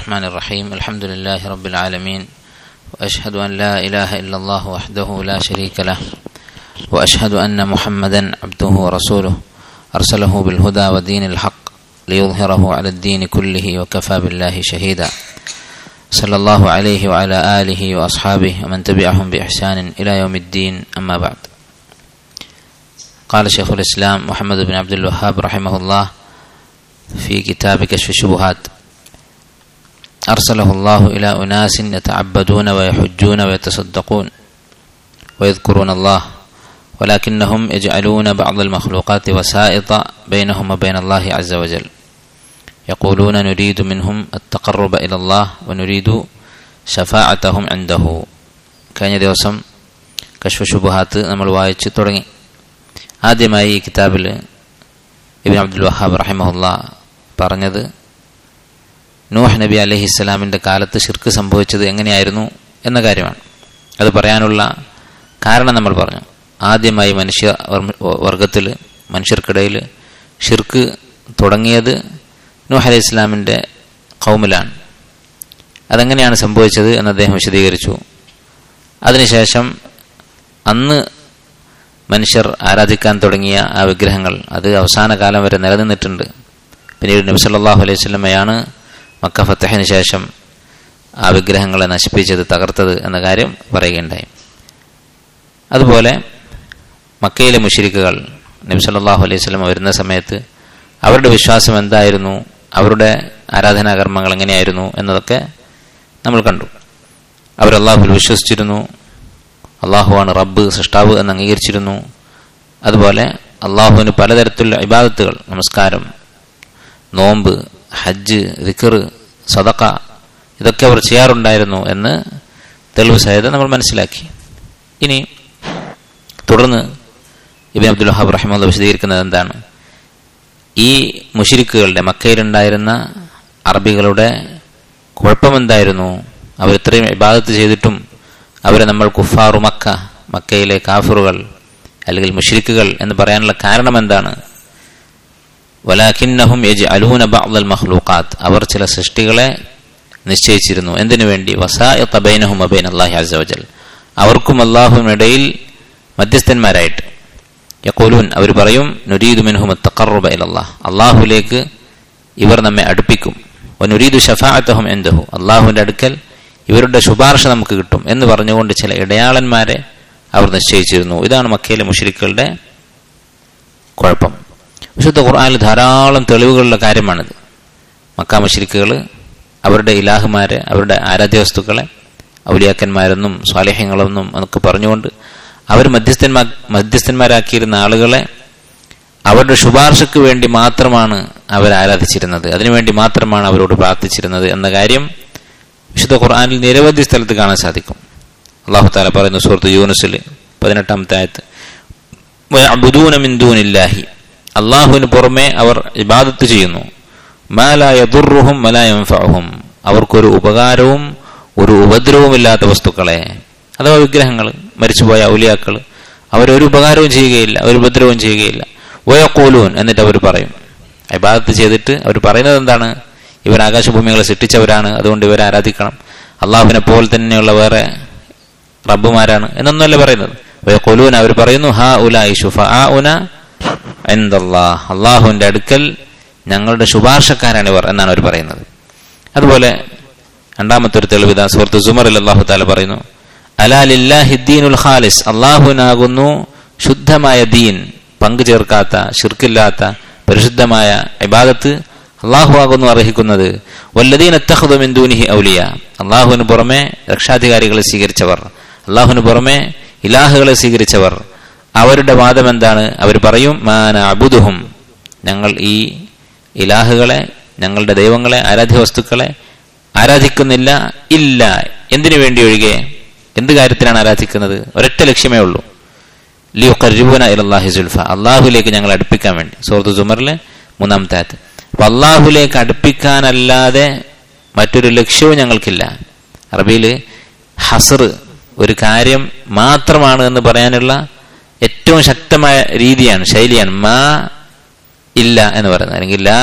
الرحمن الرحيم الحمد لله رب العالمين وأشهد أن لا إله إلا الله وحده لا شريك له وأشهد أن محمدا عبده ورسوله أرسله بالهدى ودين الحق ليظهره على الدين كله وكفى بالله شهيدا صلى الله عليه وعلى آله وأصحابه ومن تبعهم بإحسان إلى يوم الدين أما بعد. قال شيخ الإسلام محمد بن عبد الوهاب رحمه الله في كتاب كشف الشبهات: أرسله الله إلى أناس يتعبدون ويحجون ويتصدقون ويذكرون الله ولكنهم يجعلون بعض المخلوقات وسائط بينهم وبين الله عز وجل يقولون نريد منهم التقرب إلى الله ونريد شفاعتهم عنده. കഴിഞ്ഞ ദിവസം കശ്ഫ് ശുബഹാത്ത് നമ്മൾ വായിച്ചു തുടങ്ങി. ആദ്യമായി ഈ കിതാബിൽ ഇബ്നു അബ്ദുൽ വഹാബ് റഹിമഹുല്ലാ പറഞ്ഞത് നൂഹ് നബി അലൈഹിസ്സലാമിൻ്റെ കാലത്ത് ശിർക്ക് സംഭവിച്ചത് എങ്ങനെയായിരുന്നു എന്ന കാര്യമാണ്. അത് പറയാനുള്ള കാരണം നമ്മൾ പറഞ്ഞു. ആദ്യമായി മനുഷ്യ വർഗത്തിൽ മനുഷ്യർക്കിടയിൽ ശിർക്ക് തുടങ്ങിയത് നൂഹ് അലൈഹി ഇസ്ലാമിൻ്റെ ഖൗമിലാണ്. അതെങ്ങനെയാണ് സംഭവിച്ചത് എന്ന് അദ്ദേഹം വിശദീകരിച്ചു. അതിനുശേഷം അന്ന് മനുഷ്യർ ആരാധിക്കാൻ തുടങ്ങിയ ആ വിഗ്രഹങ്ങൾ അത് അവസാന കാലം വരെ നിലനിന്നിട്ടുണ്ട്. പിന്നീട് നബി സല്ലല്ലാഹു അലൈഹി വസല്ലമയാണ് മക്ക ഫതഹിന് ശേഷം ആ വിഗ്രഹങ്ങളെ നശിപ്പിച്ചത്, തകർത്തത് എന്ന കാര്യം പറയുകയുണ്ടായി. അതുപോലെ മക്കയിലെ മുശ്രിക്കുകൾ നബി സല്ലല്ലാഹു അലൈഹി വസല്ലം വരുന്ന സമയത്ത് അവരുടെ വിശ്വാസം എന്തായിരുന്നു, അവരുടെ ആരാധനാകർമ്മങ്ങൾ എങ്ങനെയായിരുന്നു എന്നതൊക്കെ നമ്മൾ കണ്ടു. അവർ അള്ളാഹുവിൽ വിശ്വസിച്ചിരുന്നു, അള്ളാഹുവാണ് റബ്ബ്, സൃഷ്ടാവ് എന്ന് അംഗീകരിച്ചിരുന്നു. അതുപോലെ അള്ളാഹുവിന് പലതരത്തിലുള്ള ഇബാദത്തുകൾ, നമസ്കാരം, നോമ്പ്, ഹജ്ജ്, ദിക്ർ, സദഖ, ഇതൊക്കെ അവർ ചെയ്യാറുണ്ടായിരുന്നു എന്ന് തെളിവ് സഹിതം നമ്മൾ മനസ്സിലാക്കി. ഇനി തുടർന്ന് ഇബ്നു അബ്ദുൽ വഹാബ് റഹിമഹുല്ലാഹ് വിശദീകരിക്കുന്നത് എന്താണ്? ഈ മുശ്രിക്കുകളുടെ, മക്കയിലുണ്ടായിരുന്ന അറബികളുടെ കുഴപ്പമെന്തായിരുന്നു? അവർ ഇത്രയും ഇബാദത്ത് ചെയ്തിട്ടും അവരെ നമ്മൾ കുഫാറു മക്ക, മക്കയിലെ കാഫിറുകൾ അല്ലെങ്കിൽ മുശ്രിക്കുകൾ എന്ന് പറയാനുള്ള കാരണം എന്താണ്? വലാകിന്നഹും യജ്അലൂന ബഅ്ദൽ മഖ്ലൂഖാത്ത്, അവർ ചില സൃഷ്ടികളെ നിശ്ചയിച്ചിരുന്നു. എന്തിനു വേണ്ടി? വസായിഖ ബൈനഹും വബൈന അല്ലാഹി അസ്സ വജൽ, അവർക്കും അല്ലാഹുവിനിടയിൽ മധ്യസ്ഥന്മാരായിട്ട്. യഖൂലൂൻ, അവർ പറയും, നുരീദു മിൻഹും അത്തഖറുബ ഇലല്ലാഹ്, അല്ലാഹുവിലേക്ക് ഇവർ നമ്മെ അടുപ്പിക്കും. വനുരീദു ശഫാഅതഹും ഇൻദഹു, അല്ലാഹുവിന്റെ അടുക്കൽ ഇവരുടെ ശുപാർശ നമുക്ക് കിട്ടും എന്ന് പറഞ്ഞുകൊണ്ട് ചില ഇടയാളന്മാരെ അവർ നിശ്ചയിച്ചിരുന്നു. ഇതാണ് മക്കയിലെ മുശ്രിക്കുകളുടെ കുഴപ്പം. വിശുദ്ധ ഖുർആനിൽ ധാരാളം തെളിവുകളുള്ള കാര്യമാണിത്. മക്ക മുശ്രിക്കുകൾ അവരുടെ ഇലാഹുമാരെ, അവരുടെ വസ്തുക്കളെ ഔലിയാക്കന്മാരെന്നും സ്വാലിഹ്യങ്ങളെന്നും എന്നൊക്കെ പറഞ്ഞുകൊണ്ട് അവർ മധ്യസ്ഥന്മാരാക്കിയിരുന്ന ആളുകളെ അവരുടെ ശുപാർശയ്ക്ക് വേണ്ടി മാത്രമാണ് അവർ ആരാധിച്ചിരുന്നത്, അതിനുവേണ്ടി മാത്രമാണ് അവരോട് പ്രാർത്ഥിച്ചിരുന്നത് എന്ന കാര്യം വിശുദ്ധ ഖുർആനിൽ നിരവധി സ്ഥലത്ത് കാണാൻ സാധിക്കും. അല്ലാഹു തആല പറയുന്നു സൂറത്ത് യൂനുസിൽ 18-ാമത്തെ ആയത്ത്, വയഅ്ബുദൂന മിൻ ദൂനില്ലാഹി, അല്ലാഹുവിന് പുറമെ അവർ ഇബാദത്ത് ചെയ്യുന്നു, മാ ലാ യദുർറുഹും വലാ യൻഫഉഹും, അവർക്കൊരു ഉപകാരവും ഒരു ഉപദ്രവവുമില്ലാത്ത വസ്തുക്കളെ, അഥവാ വിഗ്രഹങ്ങൾ, മരിച്ചുപോയ ഔലിയാക്കൾ, അവരൊരു ഉപകാരവും ചെയ്യുകയില്ല, ഒരു ഉപദ്രവവും ചെയ്യുകയില്ല. വയഖൂലൂൻ, എന്നിട്ട് അവർ പറയും, ഇബാദത്ത് ചെയ്തിട്ട് അവർ പറയുന്നത് എന്താണ്? ഇവർ ആകാശഭൂമികളെ സൃഷ്ടിച്ചവരാണ്, അതുകൊണ്ട് ഇവരെ ആരാധിക്കണം, അള്ളാഹുവിനെ പോലെ തന്നെയുള്ള വേറെ റബ്ബുമാരാണ് എന്നൊന്നുമല്ല പറയുന്നത്. വയഖൂലൂൻ, അവർ പറയുന്നു, ഹാ ഉലാഇ ശുഫആഉന ഇൻദല്ലാഹ്, അള്ളാഹുവിന്റെ അടുക്കൽ ഞങ്ങളുടെ ശുപാർശക്കാരാണ് ഇവർ എന്നാണ് അവർ പറയുന്നത്. അതുപോലെ രണ്ടാമത്തെ ഒരു തെളിവ് ഇതാ സൂറത്ത് സുമറിൽ അല്ലാഹു തആല പറയുന്നു, അലാ ലില്ലാഹി ദീനുൽ ഖാലിസ്, അള്ളാഹുവിനാകുന്നു ശുദ്ധമായ ദീൻ, പങ്കു ചേർക്കാത്ത, ശിർക്കില്ലാത്ത പരിശുദ്ധമായ ഇബാദത്ത് അള്ളാഹു ആകുന്നു അർഹിക്കുന്നത്. വല്ലദീന ഇത്തഖദു മിൻ ദൂനിഹി ഔലിയ, അള്ളാഹുവിന് പുറമെ രക്ഷാധികാരികളെ സ്വീകരിച്ചവർ, അള്ളാഹുവിന് പുറമെ ഇലാഹുകളെ സ്വീകരിച്ചവർ, അവരുടെ വാദം എന്താണ്? അവർ പറയും, മാ നഅ്ബുദുഹും, ഞങ്ങൾ ഈ ഇലാഹുകളെ, ഞങ്ങളുടെ ദൈവങ്ങളെ, ആരാധ്യ വസ്തുക്കളെ ആരാധിക്കുന്നില്ല, ഇല്ല, എന്തിനു വേണ്ടി ഒഴികെ, എന്ത് കാര്യത്തിലാണ് ആരാധിക്കുന്നത്? ഒരൊറ്റ ലക്ഷ്യമേ ഉള്ളൂ, ലിയുഖർരിബൂന ഇലല്ലാഹി സുൽഫ, അള്ളാഹുലേക്ക് ഞങ്ങൾ അടുപ്പിക്കാൻ വേണ്ടി. സൂറത്ത് സുമറിലെ 3-ാമത്തെ ആയത്ത്. അപ്പൊ അള്ളാഹുലേക്ക് അടുപ്പിക്കാനല്ലാതെ മറ്റൊരു ലക്ഷ്യവും ഞങ്ങൾക്കില്ല. അറബിയിൽ ഹസർ, ഒരു കാര്യം മാത്രമാണ് എന്ന് പറയാനുള്ള ഏറ്റവും ശക്തമായ രീതിയാണ്, ശൈലിയാണ് മാ ഇല്ല എന്ന് പറയുന്നത്, അല്ലെങ്കിൽ ലാ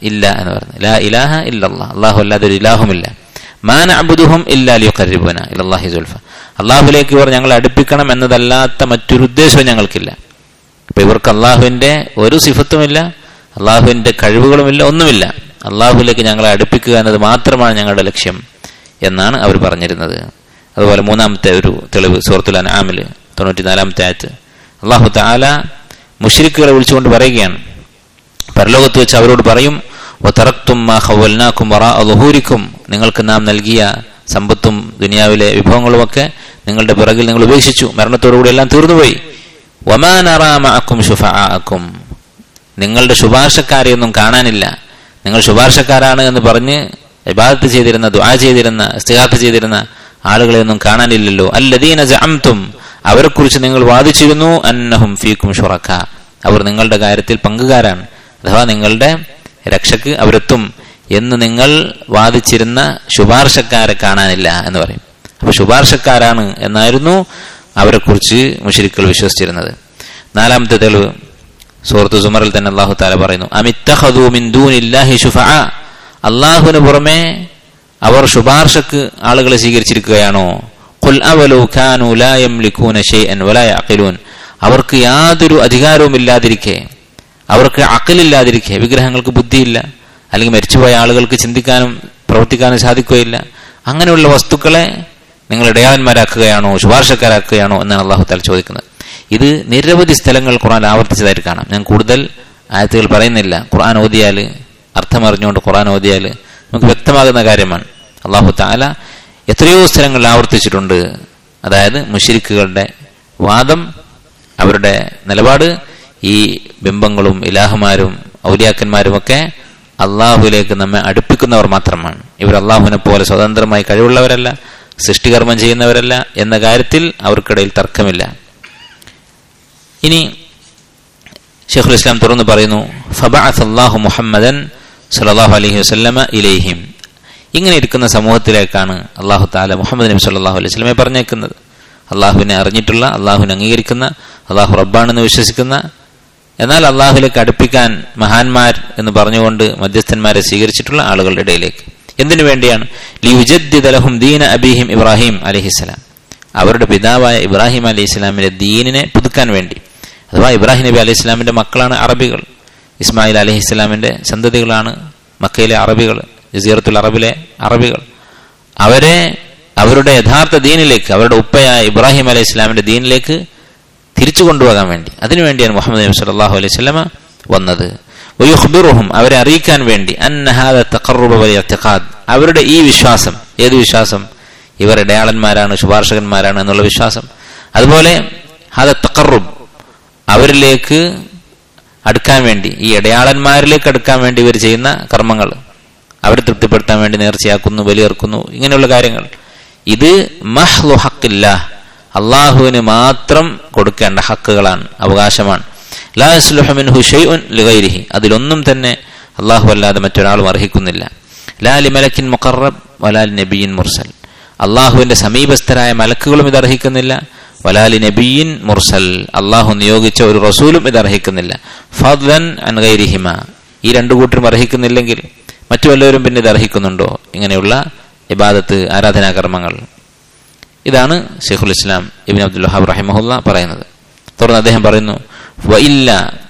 ഇല്ല എന്ന് പറഞ്ഞു. ലാ ഇലാഹ ഇല്ലല്ലാഹ്, അല്ലാഹു അല്ലാതെ ഒരു ഇലാഹുമില്ല. മാ നഅ്ബുദുഹും ഇല്ലാ ലിയുഖർരിബുനാ ഇലല്ലാഹി സുൽഫ, അല്ലാഹുവിലേക്ക് ഇവർ ഞങ്ങളെ അടുപ്പിക്കണം എന്നതല്ലാത്ത മറ്റൊരു ഉദ്ദേശവും ഞങ്ങൾക്കില്ല. അപ്പൊ ഇവർക്ക് അള്ളാഹുവിന്റെ ഒരു സിഫത്തുമില്ല, അള്ളാഹുവിന്റെ കഴിവുകളുമില്ല, ഒന്നുമില്ല. അള്ളാഹുവിലേക്ക് ഞങ്ങളെ അടുപ്പിക്കുക എന്നത് മാത്രമാണ് ഞങ്ങളുടെ ലക്ഷ്യം എന്നാണ് അവർ പറഞ്ഞിരുന്നത്. അതുപോലെ മൂന്നാമത്തെ ഒരു തെളിവ് സൂറത്തുൽ അൻആമിൽ 94-ാമത്തെ ആയത്ത് അല്ലാഹു തആല മുശ്രിക്കുകളെ വിളിച്ചുകൊണ്ട് പറയുകയാണ്, പരലോകത്ത് വെച്ച് അവരോട് പറയും, വതറക്തും മാ ഖവൽനാകും വറാഅ ളുഹൂരിക്കും, നിങ്ങൾക്ക് നാം നൽകിയ സമ്പത്തും ദുനിയാവിലെ വിഭവങ്ങളുമൊക്കെ നിങ്ങളുടെ പിറകിൽ നിങ്ങൾ ഉപേക്ഷിച്ചു, മരണത്തോടുകൂടി എല്ലാം തീർന്നുപോയി. വമാ നറാ മഅക്കും ശുഫആഅക്കും, നിങ്ങളുടെ ശുപാർശക്കാരെയൊന്നും കാണാനില്ല. നിങ്ങൾ ശുപാർശക്കാരാണ് എന്ന് പറഞ്ഞ് ഇബാദത്ത് ചെയ്തിരുന്ന, ദുആ ചെയ്തിരുന്ന, ഇസ്തിഗാസ ചെയ്തിരുന്ന ആളുകളെയൊന്നും കാണാനില്ലല്ലോ. അല്ലദീന സഅംതും, അവരെക്കുറിച്ച് നിങ്ങൾ വാദിച്ചിരുന്നു, അന്നഹും ഫീക്കും ശുറക്കാ, അവർ നിങ്ങളുടെ കാര്യത്തിൽ പങ്കുകാരാണ്, അഥവാ നിങ്ങളുടെ രക്ഷക്ക് അവരെത്തും എന്ന് നിങ്ങൾ വാദിച്ചിരുന്ന ശുപാർശക്കാരെ കാണാനില്ല എന്ന് പറയും. അപ്പൊ ശുപാർശക്കാരാണ് എന്നായിരുന്നു അവരെക്കുറിച്ച് മുശ്രിക്കുകൾ വിശ്വസിച്ചിരുന്നത്. നാലാമത്തെ തെളിവ് സൂറത്ത് സുമറിൽ തന്നെ അല്ലാഹു തആല പറയുന്നു, അമിത്തഖദൂ മിൻ ദൂനില്ലാഹി ശുഫആ, അല്ലാഹുവിന് പുറമെ അവർ ശുപാർശക്ക് ആളുകളെ സ്വീകരിച്ചിരിക്കുകയാണോ? ഖുൽ അവലൗ കാനൂ ലാ യംലികൂന ശൈഅൻ വലാ യഅഖിലൂൻ, അവർക്ക് യാതൊരു അധികാരവും ഇല്ലാതിരിക്കെ, അവർക്ക് അഖലില്ലാതിരിക്കെ, വിഗ്രഹങ്ങൾക്ക് ബുദ്ധിയില്ല, അല്ലെങ്കിൽ മരിച്ചുപോയ ആളുകൾക്ക് ചിന്തിക്കാനും പ്രവർത്തിക്കാനും സാധിക്കുകയില്ല, അങ്ങനെയുള്ള വസ്തുക്കളെ നിങ്ങൾ ഇടയാളന്മാരാക്കുകയാണോ, ശുപാർശക്കാരാക്കുകയാണോ എന്നാണ് അല്ലാഹു തആല ചോദിക്കുന്നത്. ഇത് നിരവധി സ്ഥലങ്ങൾ ഖുർആൻ ആവർത്തിച്ചതായിട്ട് കാണാം. ഞാൻ കൂടുതൽ ആയത്തുകൾ പറയുന്നില്ല. ഖുർആൻ ഓതിയാൽ, അർത്ഥമറിഞ്ഞുകൊണ്ട് ഖുർആൻ ഓതിയാൽ നമുക്ക് വ്യക്തമാകുന്ന കാര്യമാണ്. അല്ലാഹു തആല എത്രയോ സ്ഥലങ്ങളിൽ ആവർത്തിച്ചിട്ടുണ്ട്. അതായത് മുശ്രിക്കുകളുടെ വാദം, അവരുടെ നിലപാട്, ഈ ബിംബങ്ങളും ഇലാഹുമാരും ഔലിയാക്കന്മാരുമൊക്കെ അള്ളാഹുവിലേക്ക് നമ്മെ അടുപ്പിക്കുന്നവർ മാത്രമാണ്. ഇവർ അള്ളാഹുവിനെ പോലെ സ്വതന്ത്രമായി കഴിവുള്ളവരല്ല, സൃഷ്ടികർമ്മം ചെയ്യുന്നവരല്ല എന്ന കാര്യത്തിൽ അവർക്കിടയിൽ തർക്കമില്ല. ഇനി ശൈഖുൽ ഇസ്ലാം തുറന്നു പറയുന്നു, ഫബഅസ അല്ലാഹു മുഹമ്മദൻ സല്ലല്ലാഹു അലൈഹി വസല്ലമ ഇലൈഹിം, ഇങ്ങനെ ഇരിക്കുന്ന സമൂഹത്തിലേക്കാണ് അല്ലാഹു തആല മുഹമ്മദ് നബി സല്ലല്ലാഹു അലൈഹി വസല്ലമയെ പറഞ്ഞേക്കുന്നത്. അള്ളാഹുവിനെ അറിഞ്ഞിട്ടുള്ള, അള്ളാഹുവിനെ അംഗീകരിക്കുന്ന, അള്ളാഹു റബ്ബാണെന്ന് വിശ്വസിക്കുന്ന, എന്നാൽ അള്ളാഹുലേക്ക് അടുപ്പിക്കാൻ മഹാന്മാർ എന്ന് പറഞ്ഞുകൊണ്ട് മധ്യസ്ഥന്മാരെ സ്വീകരിച്ചിട്ടുള്ള ആളുകളുടെ ഇടയിലേക്ക്. എന്തിനു വേണ്ടിയാണ്? ലിയുജദ്ദിദ ലഹും ദീന അബീഹിം ഇബ്രാഹിം അലൈഹിസ്സലാം, അവരുടെ പിതാവായ ഇബ്രാഹിം അലൈഹിസ്സലാമിന്റെ ദീനിനെ പുതുക്കാൻ വേണ്ടി. അഥവാ ഇബ്രാഹിം നബി അലൈഹി സ്വലാമിന്റെ മക്കളാണ് അറബികൾ, ഇസ്മായിൽ അലൈഹിസ്സലാമിന്റെ സന്തതികളാണ് മക്കയിലെ അറബികൾ, ജസീറത്തുൽ അറബിലെ അറബികൾ. അവരെ അവരുടെ യഥാർത്ഥ ദീനിലേക്ക്, അവരുടെ ഉപ്പയായ ഇബ്രാഹിം അലൈഹി സ്വലാമിന്റെ ദീനിലേക്ക് തിരിച്ചു കൊണ്ടുപോകാൻ വേണ്ടി, അതിനുവേണ്ടിയാണ് മുഹമ്മദ് നബി സല്ലല്ലാഹു അലൈഹി വസല്ലമ വന്നത്. വയുഖ്ബിറുഹും, അവരെ അറിയിക്കാൻ വേണ്ടി, അന്ന ഹാദ തഖർറുബ വൽ ഇഅ്തിഖാദ്, അവരുടെ ഈ വിശ്വാസം, ഏത് വിശ്വാസം? ഇവർ ഇടയാളന്മാരാണ്, ശുപാർശകന്മാരാണ് എന്നുള്ള വിശ്വാസം. അതുപോലെ ഹാദ തഖർറുബ്, അവരിലേക്ക് അടുക്കാൻ വേണ്ടി, ഈ ഇടയാളന്മാരിലേക്ക് അടുക്കാൻ വേണ്ടി ഇവർ ചെയ്യുന്ന കർമ്മങ്ങൾ, അവരെ തൃപ്തിപ്പെടുത്താൻ വേണ്ടി നേർച്ചയാക്കുന്നു, ബലിയർക്കുന്നു, ഇങ്ങനെയുള്ള കാര്യങ്ങൾ, ഇത് മഹ്ലു ഹഖില്ലാഹ്, അള്ളാഹുവിന് മാത്രം കൊടുക്കേണ്ട ഹക്കുകളാണ്, അവകാശമാണ്. ലാ യസ്ലുഹു മിൻഹു ശൈഉൻ ലിഗൈരിഹി, അതിലൊന്നും തന്നെ അള്ളാഹു അല്ലാതെ മറ്റൊരാളും അർഹിക്കുന്നില്ല. ലാ ലിമലക്കിൻ മുഖറബ് വലാ ലിനബിയ്യിൻ മുർസൽ, അള്ളാഹുവിന്റെ സമീപസ്ഥരായ മലക്കുകളും ഇത് അർഹിക്കുന്നില്ല. വലാ ലിനബിയ്യിൻ മുർസൽ, അള്ളാഹു നിയോഗിച്ച ഒരു റസൂലും ഇത് അർഹിക്കുന്നില്ല. ഫദ്ലൻ അൻ ഗൈരിഹിമ, ഈ രണ്ടു കൂട്ടരും അർഹിക്കുന്നില്ലെങ്കിൽ മറ്റു വല്ലവരും പിന്നെ ഇത് അർഹിക്കുന്നുണ്ടോ? ഇങ്ങനെയുള്ള ഇബാദത്ത്, ആരാധനാകർമ്മങ്ങൾ. ഇതാണ് ശൈഖുൽ ഇസ്ലാം ഇബ്നു അബ്ദുൽ വഹാബ് റഹിമഹുല്ല പറയുന്നത്. തുടർന്ന് അദ്ദേഹം പറയുന്നു, വഇല്ല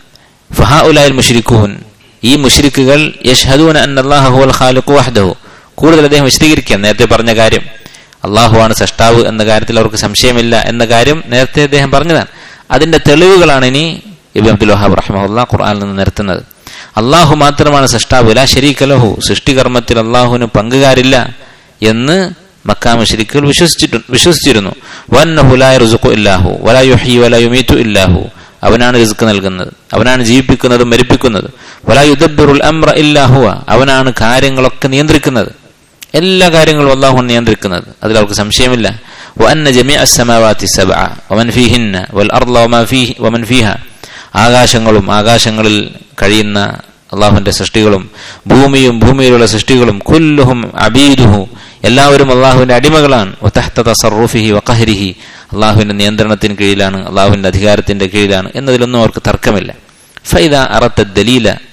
ഫഹഉലാൽ മുശ്രികൂൻ, ഈ മുശ്രിക്കുകൾ യശ്ഹദൂന അന്നല്ലാഹ ഹുവൽ ഖാലിഖു വഹ്ദഹു, കൂടുതൽ അദ്ദേഹം വിശദീകരിക്കാൻ നേരത്തെ പറഞ്ഞ കാര്യം, അള്ളാഹുവാണ് സൃഷ്ടാവ് എന്ന കാര്യത്തിൽ അവർക്ക് സംശയമില്ല എന്ന കാര്യം നേരത്തെ അദ്ദേഹം പറഞ്ഞതാണ്. അതിന്റെ തെളിവുകളാണ് ഇനി ഇബ്നു അബ്ദുൽ വഹാബ് റഹിമഹുല്ല ഖുർആനിൽ നിന്ന് നിരത്തുന്നത്. അള്ളാഹു മാത്രമാണ് സൃഷ്ടാവ്, ലാ ശരീക ലഹു, സൃഷ്ടികർമ്മത്തിൽ അള്ളാഹുവിന് പങ്കുകാരില്ല എന്ന് മക്കാ മുശ്രിക്കുകൾ വിശ്വസിച്ചിരുന്നു. വന്നഹു ലാ യർസുഖു ഇല്ലാഹു വലാ യുഹ്യി വലാ യുമീതു ഇല്ലാഹു, അവനാണ് റിസ്ക് നൽകുന്നത്, അവനാണ് ജീവിപ്പിക്കുന്നതും മരിപ്പിക്കുന്നത്. വലാ യുദബ്ബിറുൽ അംറ ഇല്ലാ ഹുവ, അവനാണ് കാര്യങ്ങളൊക്കെ നിയന്ത്രിക്കുന്നത്, എല്ലാ കാര്യങ്ങളും അല്ലാഹുവാണ് നിയന്ത്രിക്കുന്നത്, അതിൽ അവർക്ക് സംശയമില്ല. വഅന്ന ജമീഅസ് സമാവാതി സബ്അ വമൻ ഫീഹിന്ന വൽ അർള വമൻ ഫീഹ, ആകാശങ്ങളും ആകാശങ്ങളിൽ കഴിയുന്ന അള്ളാഹുവിന്റെ സൃഷ്ടികളും ഭൂമിയും ഭൂമിയിലുള്ള സൃഷ്ടികളും കുല്ലുഹും അബീദുഹു, എല്ലാവരും അള്ളാഹുവിന്റെ അടിമകളാണ്. വതഹ്ത തസറുഫിഹി വഖഹ്രിഹി, അള്ളാഹുവിന്റെ നിയന്ത്രണത്തിന് കീഴിലാണ്, അള്ളാഹുവിന്റെ അധികാരത്തിന്റെ കീഴിലാണ് എന്നതിലൊന്നും അവർക്ക് തർക്കമില്ല. ഫൈദാ അറത്ത ദലീല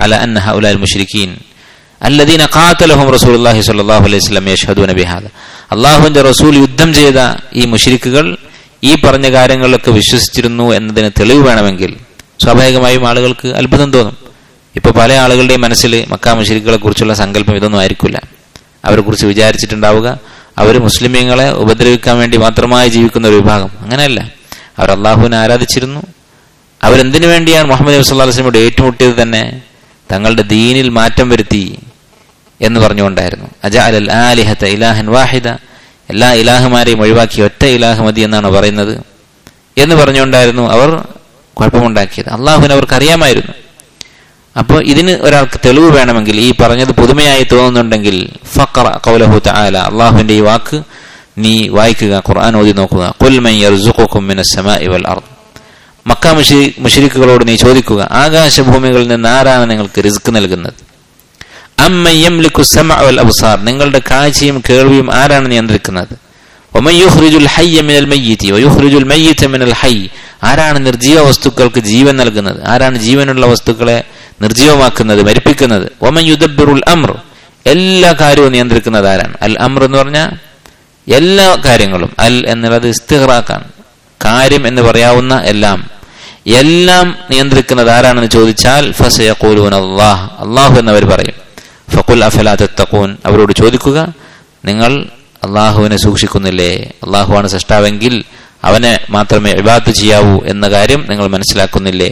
അല അന്ന ഹൗലാൽ മുശ്രിക്കീൻ അല്ലദീന ഖാതലഹും റസൂലുള്ളാഹി സ്വല്ലല്ലാഹു അലൈഹി വസല്ലം യഷ്ഹദൂന ബിഹാദ. അല്ലാഹുവിന്റെ റസൂൽ യുദ്ധം ചെയ്ത ഈ മുശ്രിക്കുകൾ ഈ പറഞ്ഞ കാര്യങ്ങളിലൊക്കെ വിശ്വസിച്ചിരുന്നു എന്നതിന് തെളിവ് വേണമെങ്കിൽ സ്വാഭാവികമായും ആളുകൾക്ക് അത്ഭുതം തോന്നും. ഇപ്പോൾ പല ആളുകളുടെയും മനസ്സിൽ മക്ക മുശ്രിക്കുകളെ കുറിച്ചുള്ള സങ്കല്പം ഇതൊന്നും ആയിരിക്കില്ല. അവരെ കുറിച്ച് വിചാരിച്ചിട്ടുണ്ടാവുക അവർ മുസ്ലിമീങ്ങളെ ഉപദ്രവിക്കാൻ വേണ്ടി മാത്രമായി ജീവിക്കുന്ന ഒരു വിഭാഗം. അങ്ങനെയല്ല, അവർ അള്ളാഹുവിനെ ആരാധിച്ചിരുന്നു. അവരെന്തിനു വേണ്ടിയാണ് മുഹമ്മദ് നബി സല്ലല്ലാഹു അലൈഹി വസല്ലമയോട് ഏറ്റുമുട്ടിയത് തന്നെ തങ്ങളുടെ ദീനിൽ മാറ്റം വരുത്തി എന്ന് പറഞ്ഞുകൊണ്ടായിരുന്നു. അജഅലൽ ആലിഹത ഇലാഹൻ വാഹിദ, എല്ലാ ഇലാഹുമാരെയും ഒഴിവാക്കി ഒറ്റ ഇലാഹ് മതി എന്നാണ് പറയുന്നത് എന്ന് പറഞ്ഞുകൊണ്ടായിരുന്നു അവർ കുഴപ്പമുണ്ടാക്കിയത്. അള്ളാഹുവിനെ അവർക്ക് അറിയാമായിരുന്നു. അപ്പോൾ ഇതിന് ഒരാൾക്ക് തെളിവ് വേണമെങ്കിൽ, ഈ പറഞ്ഞത് പുതുമയായി തോന്നുന്നുണ്ടെങ്കിൽ ഫഖറ ഖൗലഹു തആല, അള്ളാഹുവിന്റെ ഈ വാക്ക് നീ വായിക്കുക, ഖുർആൻ ഓതി നോക്കുക. ഖുൽ മൻ യർസുഖുകും മിനസ് സമാഇ വൽ അർദ്, മക്ക മുശ്രിക്കുകളോട് നീ ചോദിക്കുക, ആകാശഭൂമികളിൽ നിന്ന് ആരാണ് നിങ്ങൾക്ക് റിസ്ക് നൽകുന്നത്? അമ്മൻ യംലികു സമഅ വൽ അബ്സാർ, നിങ്ങളുടെ കാഴ്ചയും കേൾവിയും ആരാണ് നിയന്ത്രിക്കുന്നത്? വമൻ യുഖ്രിജുൽ ഹയ്യ മിനൽ മയ്യിതി വയുഖ്രിജുൽ മയ്യിത മിനൽ ഹയ്യ്, ആരാണ് നിർജീവ വസ്തുക്കൾക്ക് ജീവൻ നൽകുന്നത്? ആരാണ് ജീവനുള്ള വസ്തുക്കളെ നിർജീവമാക്കുന്നത്, മരിപ്പിക്കുന്നത്? വമൻ യുദബ്ബിറുൽ അംർ, എല്ലാ കാര്യവും നിയന്ത്രിക്കുന്നത് ആരാണ്? അൽ അംർ എന്ന് പറഞ്ഞാൽ എല്ലാ കാര്യങ്ങളും. അൽ എന്നുള്ളത് ഇസ്തിഗ്റാഖാണ്, കാര്യം എന്ന് പറയാവുന്ന എല്ലാം. എല്ലാം നിയന്ത്രിക്കുന്നത് ആരാണെന്ന് ചോദിച്ചാൽ ഫസയഖൂലൂന അല്ലാഹ്, അല്ലാഹു എന്നവർ പറയും. ഫഖുൽ അഫലാ തത്തഖൂൻ, അവരോട് ചോദിക്കുക, നിങ്ങൾ അള്ളാഹുവിനെ സൂക്ഷിക്കുന്നില്ലേ? അള്ളാഹുവാണ് സൃഷ്ടാവെങ്കിൽ അവനെ മാത്രമേ ഇബാദത്ത് ചെയ്യാവൂ എന്ന കാര്യം നിങ്ങൾ മനസ്സിലാക്കുന്നില്ലേ?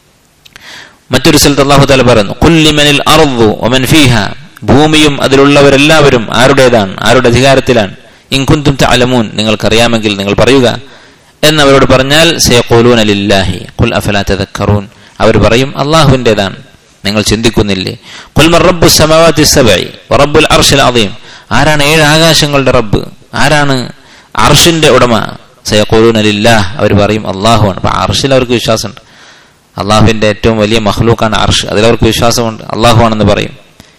മറ്റൊരു സ്ഥലത്ത് അല്ലാഹു തആല പറയുന്നു, ഖുൽ ലിമനിൽ അർദു വമൻ ഫീഹാ, ഭൂമിയും അതിലുള്ളവരെല്ലാവരും ആരുടേതാണ്, ആരുടെ അധികാരത്തിലാണ്? ഇൻ കുൻതും തഅലമൂൻ, നിങ്ങൾക്കറിയാമെങ്കിൽ നിങ്ങൾ പറയുക എന്നവരോട് പറഞ്ഞാൽ സയഖൂലൂന ലില്ലാഹി ഖുൽ അഫലാ തദക്കറൂൻ, അവർ പറയും അള്ളാഹുവിൻ്റെതാണ്, നിങ്ങൾ ചിന്തിക്കുന്നില്ലേ? ഖുൽ മൻ റബ്ബുസ് സമാവാതി സബഇ വറബ്ബുൽ അർശിൽ അദീം, ആരാണ് 7 ആകാശങ്ങളുടെ റബ്ബ്, ആരാണ് അർഷിന്റെ ഉടമ? സയഖൂലൂന ലില്ലാഹ്, അവർ പറയും അള്ളാഹുവാണ്. അപ്പൊ അർഷിൽ അവർക്ക് വിശ്വാസമുണ്ട്. അള്ളാഹുവിന്റെ ഏറ്റവും വലിയ മഖ്ലൂഖാണ് അർഷ്, അതിലവർക്ക് വിശ്വാസമുണ്ട്, അള്ളാഹുവാണെന്ന് പറയും.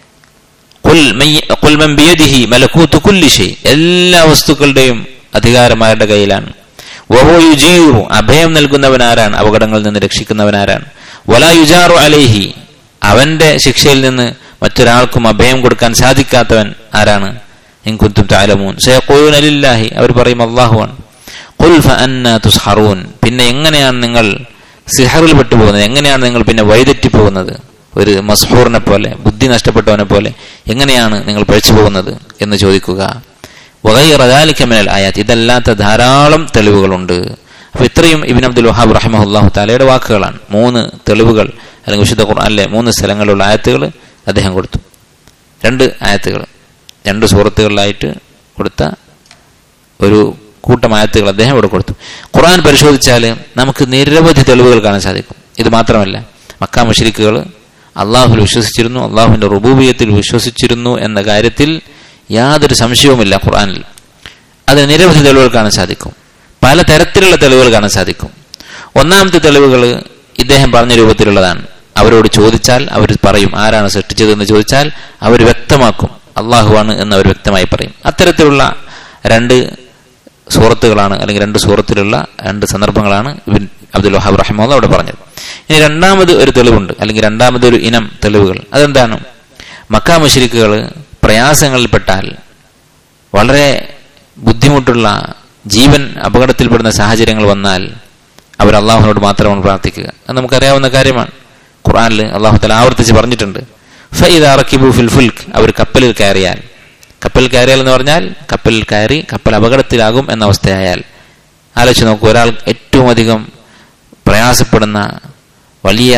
ഖുൽ മൻ ബിയദിഹി മലകൂതു കുല്ലി ഷൈ, എല്ലാ വസ്തുക്കളുടെയും അധികാരം ആരുടെ കയ്യിലാണ്? വഹുവ യുജീറു, അഭയം നൽകുന്നവൻ ആരാണ്, അപകടങ്ങളിൽ നിന്ന് രക്ഷിക്കുന്നവൻ ആരാണ്? വലാ യുജാറു അലൈഹി, അവന്റെ ശിക്ഷയിൽ നിന്ന് മറ്റൊരാൾക്കും അഭയം കൊടുക്കാൻ സാധിക്കാത്തവൻ ആരാണ്? ഇൻ കുൻതും തഅലമൂൻ സയഖൂലൂന ലില്ലാഹി, അവർ പറയും അല്ലാഹുവാണ്. ഖുൽ ഫഅന്നാ തുസ്ഹറൂൻ, പിന്നെ എങ്ങനെയാണ് നിങ്ങൾ സിഹറിൽ പെട്ടുപോകുന്നത്? എങ്ങനെയാണ് നിങ്ങൾ പിന്നെ വഴിതെറ്റി പോകുന്നത്? ഒരു മസ്ഹൂറിനെ പോലെ, ബുദ്ധി നഷ്ടപ്പെട്ടവനെ പോലെ എങ്ങനെയാണ് നിങ്ങൾ പഴിച്ചു പോകുന്നത് എന്ന് ചോദിക്കുക. വഗൈറ ദാലിക മിനൽ ആയാത്ത്, ഇതല്ലാത്ത ധാരാളം തെളിവുകളുണ്ട്. അപ്പൊ ഇത്രയും ഇബ്നു അബ്ദുൽ വഹാബ് റഹിമഹുല്ലാഹു തആലയുടെ വാക്കുകളാണ്. 3 തെളിവുകൾ, അല്ലെങ്കിൽ വിശുദ്ധ ഖുർആനിലെ 3 സ്ഥലങ്ങളിലുള്ള ആയത്തുകൾ അദ്ദേഹം കൊടുത്തു. 2 ആയത്തുകൾ 2 സൂറത്തുകളിലായിട്ട് കൊടുത്ത ഒരു കൂട്ടം ആയത്തുകൾ അദ്ദേഹം ഇവിടെ കൊടുത്തു. ഖുർആൻ പരിശോധിച്ചാൽ നമുക്ക് നിരവധി തെളിവുകൾ കാണാൻ സാധിക്കും. ഇത് മാത്രമല്ല, മക്ക മുശ്രിക്കുകൾ അള്ളാഹുവിൽ വിശ്വസിച്ചിരുന്നു, അള്ളാഹുവിന്റെ റുബൂബിയത്തിൽ വിശ്വസിച്ചിരുന്നു എന്ന കാര്യത്തിൽ യാതൊരു സംശയവുമില്ല. ഖുർആനിൽ അതിന് നിരവധി തെളിവുകൾ കാണാൻ സാധിക്കും, പല തരത്തിലുള്ള തെളിവുകൾ കാണാൻ സാധിക്കും. ഒന്നാമത്തെ തെളിവുകൾ ഇദ്ദേഹം പറഞ്ഞ രൂപത്തിലുള്ളതാണ്. അവരോട് ചോദിച്ചാൽ അവർ പറയും ആരാണ് സൃഷ്ടിച്ചതെന്ന് ചോദിച്ചാൽ അവർ വ്യക്തമാക്കും അള്ളാഹുവാണ് എന്ന് അവർ വ്യക്തമായി പറയും. അത്തരത്തിലുള്ള 2 സൂറത്തുകളാണ്, അല്ലെങ്കിൽ 2 സൂറത്തിലുള്ള 2 സന്ദർഭങ്ങളാണ് ഇബ്നു അബ്ദുൽ വഹാബ് റഹിമഹുല്ലാഹ് അവിടെ പറഞ്ഞത്. ഇനി രണ്ടാമത് ഒരു തെളിവുണ്ട്, അല്ലെങ്കിൽ രണ്ടാമതൊരു ഇനം തെളിവുകൾ. അതെന്താണ്? മക്ക മുശ്രിക്കുകൾ പ്രയാസങ്ങളിൽപ്പെട്ടാൽ, വളരെ ബുദ്ധിമുട്ടുള്ള ജീവൻ അപകടത്തിൽപ്പെടുന്ന സാഹചര്യങ്ങൾ വന്നാൽ അവർ അള്ളാഹുവിനോട് മാത്രമാണ് പ്രാർത്ഥിക്കുക. അത് നമുക്കറിയാവുന്ന കാര്യമാണ്. ഖുർആനിൽ അള്ളാഹു തആല ആവർത്തിച്ച് പറഞ്ഞിട്ടുണ്ട്. ഫഇദാ റകിബു ഫിൽ ഫുൽക്ക്, അവർ കപ്പലിൽ കയറിയാൽ എന്ന് പറഞ്ഞാൽ കപ്പലിൽ കയറി കപ്പൽ അപകടത്തിലാകും എന്ന അവസ്ഥയായാൽ, ആലോചിച്ച് നോക്കൂ, ഒരാൾ ഏറ്റവും അധികം പ്രയാസപ്പെടുന്ന വലിയ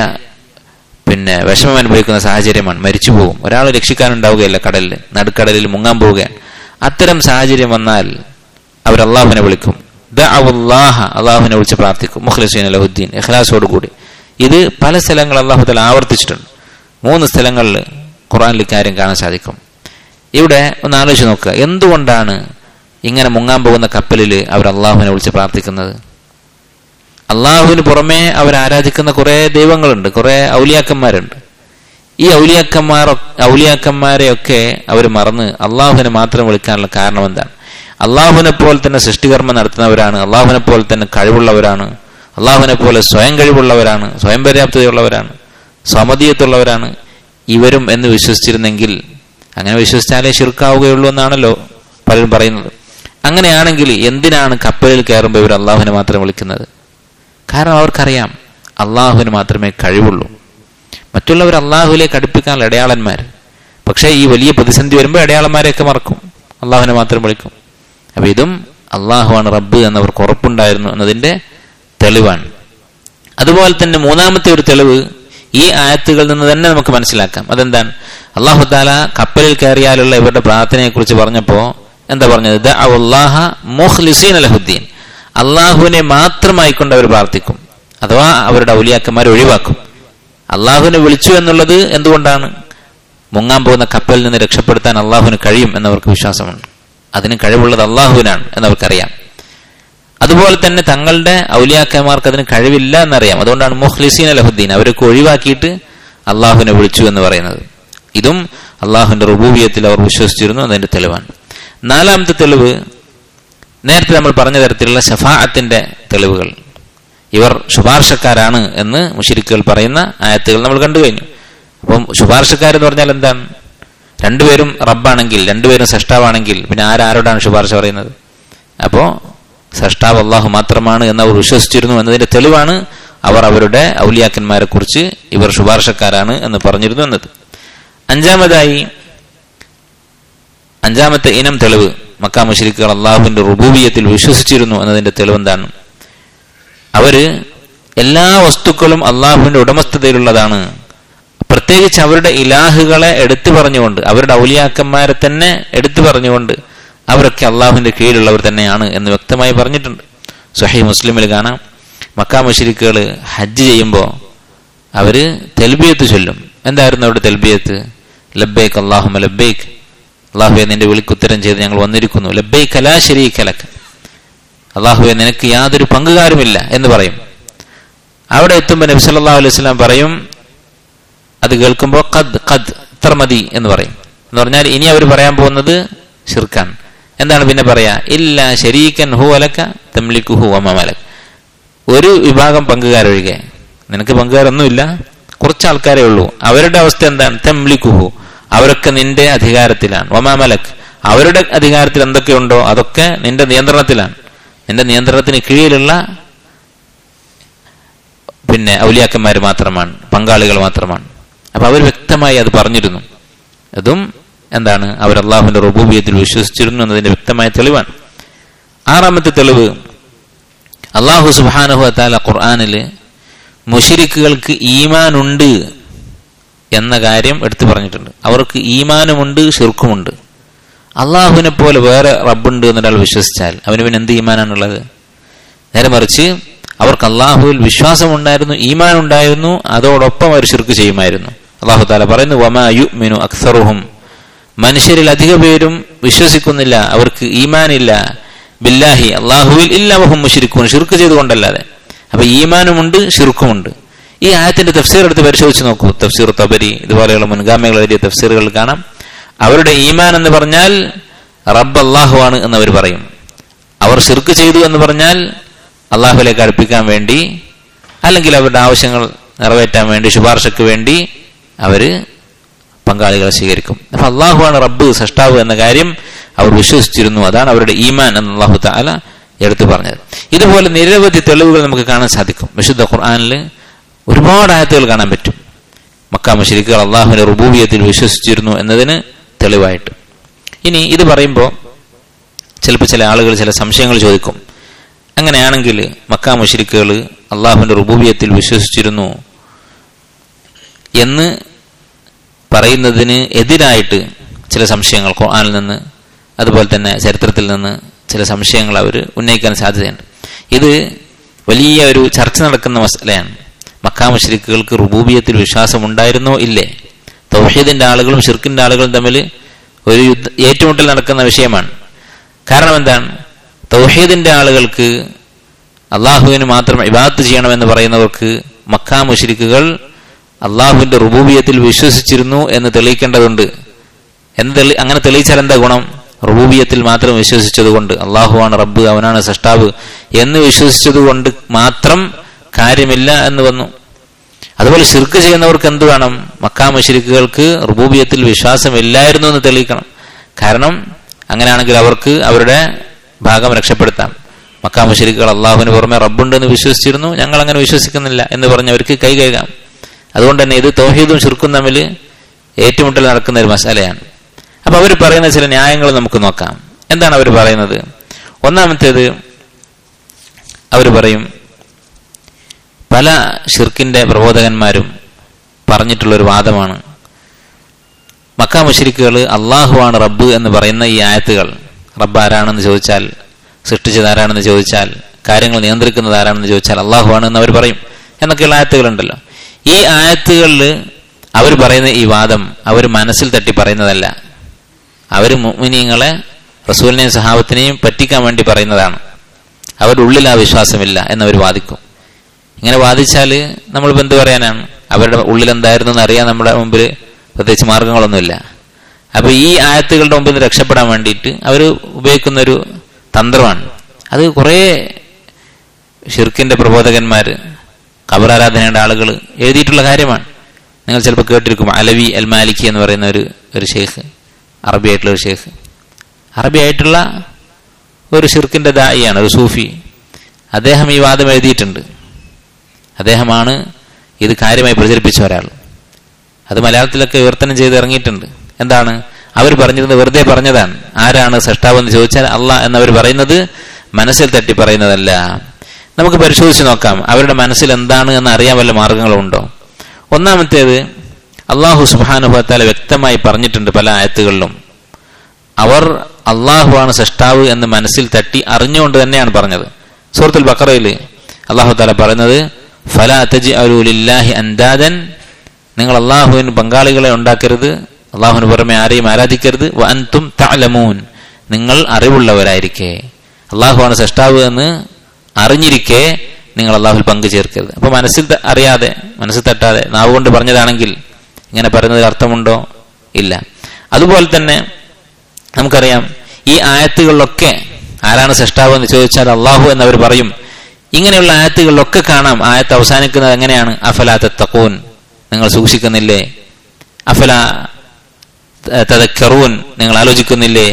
വിഷമം അനുഭവിക്കുന്ന സാഹചര്യമാണ്, മരിച്ചു പോകും, ഒരാൾ രക്ഷിക്കാനുണ്ടാവുകയല്ല, നടുക്കടലിൽ മുങ്ങാൻ പോവുകയാണ്. അത്തരം സാഹചര്യം വന്നാൽ അവർ അള്ളാഹുവിനെ വിളിക്കും, അള്ളാഹുവിനെ വിളിച്ച് പ്രാർത്ഥിക്കും, മുഖ്ലിസീന ലഹുദ്ദീൻ, ഇഖ്ലാസോടുകൂടി. ഇത് പല സ്ഥലങ്ങൾ അള്ളാഹു തആല ആവർത്തിച്ചിട്ടുണ്ട്. 3 സ്ഥലങ്ങളിൽ ഖുർആനിൽ കാര്യം കാണാൻ സാധിക്കും. ഇവിടെ ഒന്ന് ആലോചിച്ച് നോക്കുക, എന്തുകൊണ്ടാണ് ഇങ്ങനെ മുങ്ങാൻ പോകുന്ന കപ്പലിൽ അവർ അള്ളാഹുവിനെ വിളിച്ച് പ്രാർത്ഥിക്കുന്നത്? അള്ളാഹുവിന് പുറമെ അവർ ആരാധിക്കുന്ന കുറെ ദൈവങ്ങളുണ്ട്, കുറെ ഔലിയാക്കന്മാരുണ്ട്. ഈ ഔലിയാക്കന്മാരെയൊക്കെ അവർ മറന്ന് അള്ളാഹുവിനെ മാത്രം വിളിക്കാനുള്ള കാരണം എന്താണ്? അള്ളാഹുവിനെ പോലെ തന്നെ സൃഷ്ടികർമ്മം നടത്തുന്നവരാണ്, അള്ളാഹുവിനെ പോലെ തന്നെ കഴിവുള്ളവരാണ്, അള്ളാഹുവിനെ പോലെ സ്വയം കഴിവുള്ളവരാണ്, സ്വയം പര്യാപ്തതയുള്ളവരാണ്, സമതീയത്തുള്ളവരാണ്. ഇവരും എന്ന് വിശ്വസിച്ചിരുന്നെങ്കിൽ, അങ്ങനെ വിശ്വസിച്ചാലേ ശിർക്കാവുകയുള്ളൂ എന്നാണല്ലോ പലരും പറയുന്നത്. അങ്ങനെയാണെങ്കിൽ എന്തിനാണ് കപ്പലിൽ കയറുമ്പോൾ ഇവർ അള്ളാഹുവിനെ മാത്രം വിളിക്കുന്നത്? കാരണം അവർക്കറിയാം അള്ളാഹുവിന് മാത്രമേ കഴിവുള്ളൂ. മറ്റുള്ളവർ അള്ളാഹുവിലേക്ക് അടുപ്പിക്കാനുള്ള ഇടയാളന്മാർ. പക്ഷേ ഈ വലിയ പ്രതിസന്ധി വരുമ്പോൾ ഇടയാളന്മാരെയൊക്കെ മറക്കും, അള്ളാഹുവിനെ മാത്രം വിളിക്കും. അപ്പൊ ഇതും അള്ളാഹുവാണ് റബ്ബ് എന്നവർക്ക് ഉറപ്പുണ്ടായിരുന്നു എന്നതിന്റെ തെളിവാണ്. അതുപോലെ തന്നെ മൂന്നാമത്തെ ഒരു തെളിവ് ഈ ആയത്തുകളിൽ നിന്ന് തന്നെ നമുക്ക് മനസ്സിലാക്കാം. അതെന്താണ്? അള്ളാഹു തആല കപ്പലിൽ കയറിയാലുള്ള ഇവരുടെ പ്രാർത്ഥനയെ കുറിച്ച് പറഞ്ഞപ്പോ എന്താ പറഞ്ഞത്? ദഅവല്ലാഹ മുഖ്ലിസീന ലഹുദ്ദീൻ, അള്ളാഹുവിനെ മാത്രമായിക്കൊണ്ട് അവർ പ്രാർത്ഥിക്കും, അഥവാ അവരുടെ ഔലിയാക്കന്മാരെ ഒഴിവാക്കും. അള്ളാഹുവിനെ വിളിച്ചു എന്നുള്ളത് എന്തുകൊണ്ടാണ്? മുങ്ങാൻ പോകുന്ന കപ്പലിൽ നിന്ന് രക്ഷപ്പെടുത്താൻ അള്ളാഹുവിന് കഴിയും എന്നവർക്ക് വിശ്വാസമുണ്ട്. അതിന് കഴിവുള്ളത് അള്ളാഹുവിനാണ് എന്നവർക്കറിയാം. അതുപോലെ തന്നെ തങ്ങളുടെ ഔലിയാക്കന്മാർക്ക് അതിന് കഴിവില്ല എന്നറിയാം. അതുകൊണ്ടാണ് മുഖ്ലിസീന ലഹുദ്ദീൻ, അവരൊക്കെ ഒഴിവാക്കിയിട്ട് അള്ളാഹുവിനെ വിളിച്ചു എന്ന് പറയുന്നത്. ഇതും അള്ളാഹുവിന്റെ റുബൂബിയത്തിൽ അവർ വിശ്വസിച്ചിരുന്നു, അതിന്റെ തെളിവാണ്. നാലാമത്തെ തെളിവ് നേരത്തെ നമ്മൾ പറഞ്ഞ തരത്തിലുള്ള ശഫാഅത്തിന്റെ തെളിവുകൾ. ഇവർ ശുപാർശക്കാരാണ് എന്ന് മുശ്രിക്കുകൾ പറയുന്ന ആയത്തുകൾ നമ്മൾ കണ്ടു കഴിഞ്ഞു. അപ്പം ശുപാർശക്കാരെന്ന് പറഞ്ഞാൽ എന്താണ്? രണ്ടുപേരും റബ്ബാണെങ്കിൽ, രണ്ടുപേരും സൃഷ്ടാവാണെങ്കിൽ പിന്നെ ആരോടാണ് ശുപാർശ പറയുന്നത്? അപ്പോ സൃഷ്ടാവ് അള്ളാഹു മാത്രമാണ് എന്ന് അവർ വിശ്വസിച്ചിരുന്നു എന്നതിന്റെ തെളിവാണ് അവർ അവരുടെ ഔലിയാക്കന്മാരെ കുറിച്ച് ഇവർ ശുപാർശക്കാരാണ് എന്ന് പറഞ്ഞിരുന്നു എന്നത്. അഞ്ചാമത്തെ ഇനം തെളിവ്, മക്കാ മുശ്രിക്കുകൾ അള്ളാഹുവിന്റെ റുബൂബിയത്തിൽ വിശ്വസിച്ചിരുന്നു എന്നതിന്റെ തെളിവ് എന്താണ്? അവര് എല്ലാ വസ്തുക്കളും അള്ളാഹുവിന്റെ ഉടമസ്ഥതയിലുള്ളതാണ്. പ്രത്യേകിച്ച് അവരുടെ ഇലാഹുകളെ എടുത്തു പറഞ്ഞുകൊണ്ട്, അവരുടെ ഔലിയാക്കന്മാരെ തന്നെ എടുത്തു പറഞ്ഞുകൊണ്ട് അവരൊക്കെ അള്ളാഹുവിന്റെ കീഴിലുള്ളവർ തന്നെയാണ് എന്ന് വ്യക്തമായി പറഞ്ഞിട്ടുണ്ട്. സ്വഹീഹ് മുസ്ലിമിൽ കാണാം, മക്കാ മുശ്രിക്കുകൾ ഹജ്ജ് ചെയ്യുമ്പോൾ അവര് തൽബിയത്ത് ചൊല്ലും. എന്തായിരുന്നു അവരുടെ തൽബിയത്ത്? ലബ്ബൈക് അല്ലാഹുമ്മ ലബ്ബൈക്, അള്ളാഹുവെ നിന്റെ വിളിക്കുത്തരം ചെയ്ത് ഞങ്ങൾ വന്നിരിക്കുന്നു. ലബ്ബൈക ലാ ശരീക ലക, അള്ളാഹുവെ നിനക്ക് യാതൊരു പങ്കുകാരുമില്ല എന്ന് പറയും. അവിടെ എത്തുമ്പോൾ നബി സല്ലല്ലാഹു അലൈഹി വസല്ലം പറയും, അത് കേൾക്കുമ്പോൾ ഖദ് ഖദ് ഇത്ര മതി എന്ന് പറയും. എന്ന് പറഞ്ഞാൽ ഇനി അവർ പറയാൻ പോകുന്നത് ശിർക്കാണ്. എന്താണ് പിന്നെ പറയാ? ഇല്ലാ ശരീകൻ ഹുവ ലക തംലികുഹു വമാ മലക്, ഒരു വിഭാഗം പങ്കുകാരൊഴികെ, നിനക്ക് പങ്കുകാരൊന്നുമില്ല, കുറച്ച് ആൾക്കാരേ ഉള്ളൂ. അവരുടെ അവസ്ഥ എന്താണ്? തംലികുഹു, അവരൊക്കെ നിന്റെ അധികാരത്തിലാണ്. വമാ മലക്, അവരുടെ അധികാരത്തിൽ എന്തൊക്കെയുണ്ടോ അതൊക്കെ നിന്റെ നിയന്ത്രണത്തിലാണ്. നിന്റെ നിയന്ത്രണത്തിന് കീഴിലുള്ള പിന്നെ ഔലിയാക്കന്മാർ മാത്രമാണ്, പങ്കാളികൾ മാത്രമാണ്. അപ്പൊ അവർ വ്യക്തമായി അത് പറഞ്ഞിരുന്നു. അതും എന്താണ്? അവർ അള്ളാഹുവിന്റെ റുബൂബിയത്തിൽ വിശ്വസിച്ചിരുന്നു എന്നതിന്റെ വ്യക്തമായ തെളിവാണ്. ആറാമത്തെ തെളിവ്, അള്ളാഹു സുബ്ഹാനഹു വ തആല ഖുർആനിൽ മുശ്രിക്കുകൾക്ക് ഈമാനുണ്ട് എന്ന കാര്യം എടുത്തു പറഞ്ഞിട്ടുണ്ട്. അവർക്ക് ഈമാനുമുണ്ട്, ശിർക്കുമുണ്ട്. അള്ളാഹുവിനെ പോലെ വേറെ റബ്ബുണ്ട് എന്നൊരാൾ വിശ്വസിച്ചാൽ അവന് പിന്നെ എന്ത് ഈമാനാണുള്ളത്? നേരെ മറിച്ച് അവർക്ക് അള്ളാഹുവിൽ വിശ്വാസമുണ്ടായിരുന്നു, ഈമാൻ ഉണ്ടായിരുന്നു, അതോടൊപ്പം അവർ ശിർക്ക് ചെയ്യുമായിരുന്നു. അള്ളാഹു തആല പറയുന്നു, വമാ യുഅ്മിനു അക്സറുഹും, മനുഷ്യരിൽ അധിക പേരും വിശ്വസിക്കുന്നില്ല, അവർക്ക് ഈമാനില്ല, ബില്ലാഹി അള്ളാഹുവിൽ, ഇല്ലാ വഹും മുശ്രിക്കൂൻ, ശിർക്ക് ചെയ്തുകൊണ്ടല്ലാതെ. അപ്പൊ ഈമാനുമുണ്ട്, ശിർക്കുമുണ്ട്. ഈ ആയത്തിന്റെ തഫ്സീർ എടുത്ത് പരിശോധിച്ച് നോക്കൂ. തഫ്സീർ തബരി ഇതുപോലെയുള്ള മുൻഗാമികൾ എഴുതിയ തഫ്സീറുകൾ കാണാം. അവരുടെ ഈമാൻ എന്ന് പറഞ്ഞാൽ റബ്ബ് അള്ളാഹു ആണ് എന്നവർ പറയും. അവർ ശിർക്ക് ചെയ്തു എന്ന് പറഞ്ഞാൽ അള്ളാഹുവിലേക്ക് അടുപ്പിക്കാൻ വേണ്ടി, അല്ലെങ്കിൽ അവരുടെ ആവശ്യങ്ങൾ നിറവേറ്റാൻ വേണ്ടി, ശുപാർശക്ക് വേണ്ടി അവര് പങ്കാളികളെ സ്വീകരിക്കും. അപ്പൊ അള്ളാഹുവാണ് റബ്ബ്, സൃഷ്ടാവ് എന്ന കാര്യം അവർ വിശ്വസിച്ചിരുന്നു. അതാണ് അവരുടെ ഈമാൻ എന്ന് അള്ളാഹു തആല എടുത്തു പറഞ്ഞത്. ഇതുപോലെ നിരവധി തെളിവുകൾ നമുക്ക് കാണാൻ സാധിക്കും. വിശുദ്ധ ഖുർആനിൽ ഒരുപാട് ആയത്തുകൾ കാണാൻ പറ്റും. മക്കാ മുശ്രിക്കുകൾ അള്ളാഹുവിന്റെ റുബൂബിയത്തിൽ വിശ്വസിച്ചിരുന്നു എന്നതിന് തെളിവായിട്ട്. ഇനി ഇത് പറയുമ്പോൾ ചിലപ്പോൾ ചില ആളുകൾ ചില സംശയങ്ങൾ ചോദിക്കും. അങ്ങനെയാണെങ്കിൽ മക്കാ മുശ്രിക്കുകൾ അള്ളാഹുവിന്റെ റുബൂബിയത്തിൽ വിശ്വസിച്ചിരുന്നു എന്ന് പറയുന്നതിന് എതിരായിട്ട് ചില സംശയങ്ങൾ ഖുർആനിൽ നിന്ന് അതുപോലെ തന്നെ ചരിത്രത്തിൽ നിന്ന് ചില സംശയങ്ങൾ അവർ ഉന്നയിക്കാൻ സാധ്യതയുണ്ട്. ഇത് വലിയ ഒരു ചർച്ച നടക്കുന്ന മസലയാണ്. മക്കാ മുശ്രിക്കുകൾക്ക് റുബൂബിയത്തിൽ വിശ്വാസം ഉണ്ടായിരുന്നോ ഇല്ലേ? തൗഹീദിന്റെ ആളുകളും ശിർക്കിന്റെ ആളുകളും തമ്മിൽ ഒരു ഏറ്റുമുട്ടൽ നടക്കുന്ന വിഷയമാണ്. കാരണം എന്താണ്? തൗഹീദിന്റെ ആളുകൾക്ക് അള്ളാഹുവിന് മാത്രം ഇബാദത്ത് ചെയ്യണമെന്ന് പറയുന്നവർക്ക് മക്കാ മുശ്രിക്കുകൾ അള്ളാഹുവിന്റെ റുബൂബിയത്തിൽ വിശ്വസിച്ചിരുന്നു എന്ന് തെളിയിക്കേണ്ടതുണ്ട്. അങ്ങനെ തെളിയിച്ചാൽ എന്താ ഗുണം? റുബൂബിയത്തിൽ മാത്രം വിശ്വസിച്ചതുകൊണ്ട്, അള്ളാഹുവാണ് റബ്ബ്, അവനാണ് സൃഷ്ടാവ് എന്ന് വിശ്വസിച്ചതുകൊണ്ട് മാത്രം കാര്യമില്ല എന്ന് വന്നു. അതുപോലെ ശിർക്ക് ചെയ്യുന്നവർക്ക് എന്ത് വേണം? മക്കാ മുശ്രിക്കുകൾക്ക് റുബൂബിയത്തിൽ വിശ്വാസമില്ലായിരുന്നു എന്ന് തെളിയിക്കണം. കാരണം അങ്ങനെയാണെങ്കിൽ അവർക്ക് അവരുടെ ഭാഗം രക്ഷപ്പെടുത്താം. മക്കാ മുശ്രിക്കുകൾ അള്ളാഹുവിന് പുറമെ റബ്ബുണ്ടെന്ന് വിശ്വസിച്ചിരുന്നു, ഞങ്ങൾ അങ്ങനെ വിശ്വസിക്കുന്നില്ല എന്ന് പറഞ്ഞവർക്ക് കൈ കഴുകാം. അതുകൊണ്ട് തന്നെ ഇത് തൗഹീദും ശിർക്കും തമ്മിൽ ഏറ്റുമുട്ടൽ നടക്കുന്ന ഒരു മസാലയാണ്. അപ്പൊ അവർ പറയുന്ന ചില ന്യായങ്ങൾ നമുക്ക് നോക്കാം. എന്താണ് അവർ പറയുന്നത്? ഒന്നാമത്തേത്, അവർ പറയും പല ഷിർക്കിന്റെ പ്രബോധകന്മാരും പറഞ്ഞിട്ടുള്ളൊരു വാദമാണ്, മക്കാ മുശ്രിക്കുകൾ അള്ളാഹുവാണ് റബ്ബ് എന്ന് പറയുന്ന ഈ ആയത്തുകൾ, റബ്ബ് ആരാണെന്ന് ചോദിച്ചാൽ, സൃഷ്ടിച്ചത് ആരാണെന്ന് ചോദിച്ചാൽ, കാര്യങ്ങൾ നിയന്ത്രിക്കുന്നത് ആരാണെന്ന് ചോദിച്ചാൽ അള്ളാഹുവാണ് എന്ന് അവർ പറയും എന്നൊക്കെയുള്ള ആയത്തുകളുണ്ടല്ലോ. ഈ ആയത്തുകളിൽ അവർ പറയുന്ന ഈ വാദം അവർ മനസ്സിൽ തട്ടി പറയുന്നതല്ല. അവർ മുഅ്മിനീങ്ങളെ, റസൂലിനെയും സഹാബത്തിനെയും പറ്റിക്കാൻ വേണ്ടി പറയുന്നതാണ്. അവരുടെ ഉള്ളിൽ ആ വിശ്വാസമില്ല എന്നവർ വാദിക്കും. ഇങ്ങനെ വാദിച്ചാൽ നമ്മളിപ്പോൾ എന്ത് പറയാനാണ്? അവരുടെ ഉള്ളിൽ എന്തായിരുന്നു എന്ന് അറിയാൻ നമ്മുടെ മുമ്പിൽ പ്രത്യേകിച്ച് മാർഗങ്ങളൊന്നുമില്ല. അപ്പൊ ഈ ആയത്തുകളുടെ മുമ്പിൽ നിന്ന് രക്ഷപ്പെടാൻ വേണ്ടിയിട്ട് അവർ ഉപയോഗിക്കുന്നൊരു തന്ത്രമാണ്. അത് കുറേ ഷിർക്കിന്റെ പ്രബോധകന്മാർ, ഖബറാരാധനയുടെ ആളുകൾ എഴുതിയിട്ടുള്ള കാര്യമാണ്. നിങ്ങൾ ചിലപ്പോൾ കേട്ടിരിക്കും, അലവി അൽ മാലിക്കി എന്ന് പറയുന്ന ഒരു ഷെയ്ഖ്, അറബിയായിട്ടുള്ള ഒരു ഷെയ്ഖ്, അറബിയായിട്ടുള്ള ഒരു ഷിർക്കിന്റെ ദായിയാണ്, ഒരു സൂഫി. അദ്ദേഹം ഈ വാദം എഴുതിയിട്ടുണ്ട്. അദ്ദേഹമാണ് ഇത് കാര്യമായി പ്രചരിപ്പിച്ച ഒരാൾ. അത് മലയാളത്തിലൊക്കെ വിവർത്തനം ചെയ്ത് ഇറങ്ങിയിട്ടുണ്ട്. എന്താണ് അവർ പറഞ്ഞിരുന്നത്? വെറുതെ പറഞ്ഞതാണ്. ആരാണ് സൃഷ്ടാവെന്ന് ചോദിച്ചാൽ അള്ളാഹ് എന്നവർ പറയുന്നത് മനസ്സിൽ തട്ടി പറയുന്നതല്ല. നമുക്ക് പരിശോധിച്ച് നോക്കാം അവരുടെ മനസ്സിൽ എന്താണ് എന്ന് അറിയാൻ വല്ല മാർഗങ്ങളുണ്ടോ. ഒന്നാമത്തേത്, അള്ളാഹു സുബ്ഹാനഹു വ തആല വ്യക്തമായി പറഞ്ഞിട്ടുണ്ട് പല ആയത്തുകളിലും. അവർ അള്ളാഹുവാണ് സൃഷ്ടാവ് എന്ന് മനസ്സിൽ തട്ടി അറിഞ്ഞുകൊണ്ട് തന്നെയാണ് പറഞ്ഞത്. സൂറത്തുൽ ബഖറയിൽ അള്ളാഹു തആല പറയുന്നത്, ഫലാ തജ്അലൂ ലില്ലാഹി അൻദാദൻ, നിങ്ങൾ അള്ളാഹുവിന് പങ്കാളികളെ ഉണ്ടാക്കരുത്, അള്ളാഹുവിന് പുറമെ ആരെയും ആരാധിക്കരുത്, വ അൻതും തഅലമൂൻ, നിങ്ങൾ അറിവുള്ളവരായിരിക്കെ. അള്ളാഹുവാണ് സൃഷ്ടാവ് എന്ന് അറിഞ്ഞിരിക്കെ നിങ്ങൾ അള്ളാഹുൽ പങ്കു ചേർക്കരുത്. അപ്പൊ മനസ്സിൽ അറിയാതെ, മനസ്സിൽ തട്ടാതെ നാവ് കൊണ്ട് പറഞ്ഞതാണെങ്കിൽ ഇങ്ങനെ പറയുന്നതിൽ അർത്ഥമുണ്ടോ? ഇല്ല. അതുപോലെ തന്നെ നമുക്കറിയാം ഈ ആയത്തുകളിലൊക്കെ ആരാണ് സൃഷ്ടാവ് എന്ന് ചോദിച്ചാൽ അള്ളാഹു എന്നവർ പറയും. ഇങ്ങനെയുള്ള ആയത്തുകളിലൊക്കെ കാണാം ആയത്ത് അവസാനിക്കുന്നത് എങ്ങനെയാണ്? അഫലാ തത്തഖൂൻ, നിങ്ങൾ സൂക്ഷിക്കുന്നില്ലേ? അഫലാ തദക്കറൂൻ, നിങ്ങൾ ആലോചിക്കുന്നില്ലേ?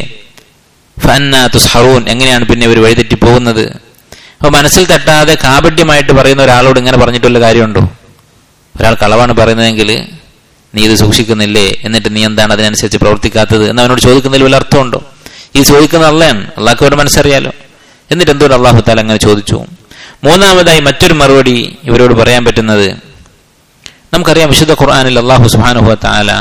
ഫഅന്നാ തുസ്ഹറൂൻ, എങ്ങനെയാണ് പിന്നെ ഇവർ വഴിതെറ്റി പോകുന്നത്? അപ്പൊ മനസ്സിൽ തട്ടാതെ കാപട്യമായിട്ട് പറയുന്ന ഒരാളോട് ഇങ്ങനെ പറഞ്ഞിട്ടുള്ള കാര്യമുണ്ടോ? ഒരാൾ കളവാണ് പറയുന്നതെങ്കിൽ നീ ഇത് സൂക്ഷിക്കുന്നില്ലേ, എന്നിട്ട് നീ എന്താണ് അതിനനുസരിച്ച് പ്രവർത്തിക്കാത്തത് എന്ന് അവനോട് ചോദിക്കുന്നതിൽ വല്ല അർത്ഥമുണ്ടോ? ഈ ചോദിക്കുന്നത് അള്ളയാണ്, അള്ളാഹ്ക്ക് അവരുടെ മനസ്സറിയാലോ. എന്നിട്ട് എന്തുകൊണ്ട് അള്ളാഹു തആല അങ്ങനെ ചോദിച്ചു? മൂന്നാമതായി മറ്റൊരു മറുപടി ഇവരോട് പറയാൻ പറ്റുന്നത്, നമുക്കറിയാം വിശുദ്ധ ഖുർആനിൽ അള്ളാഹു സുബ്ഹാനഹു വ തആല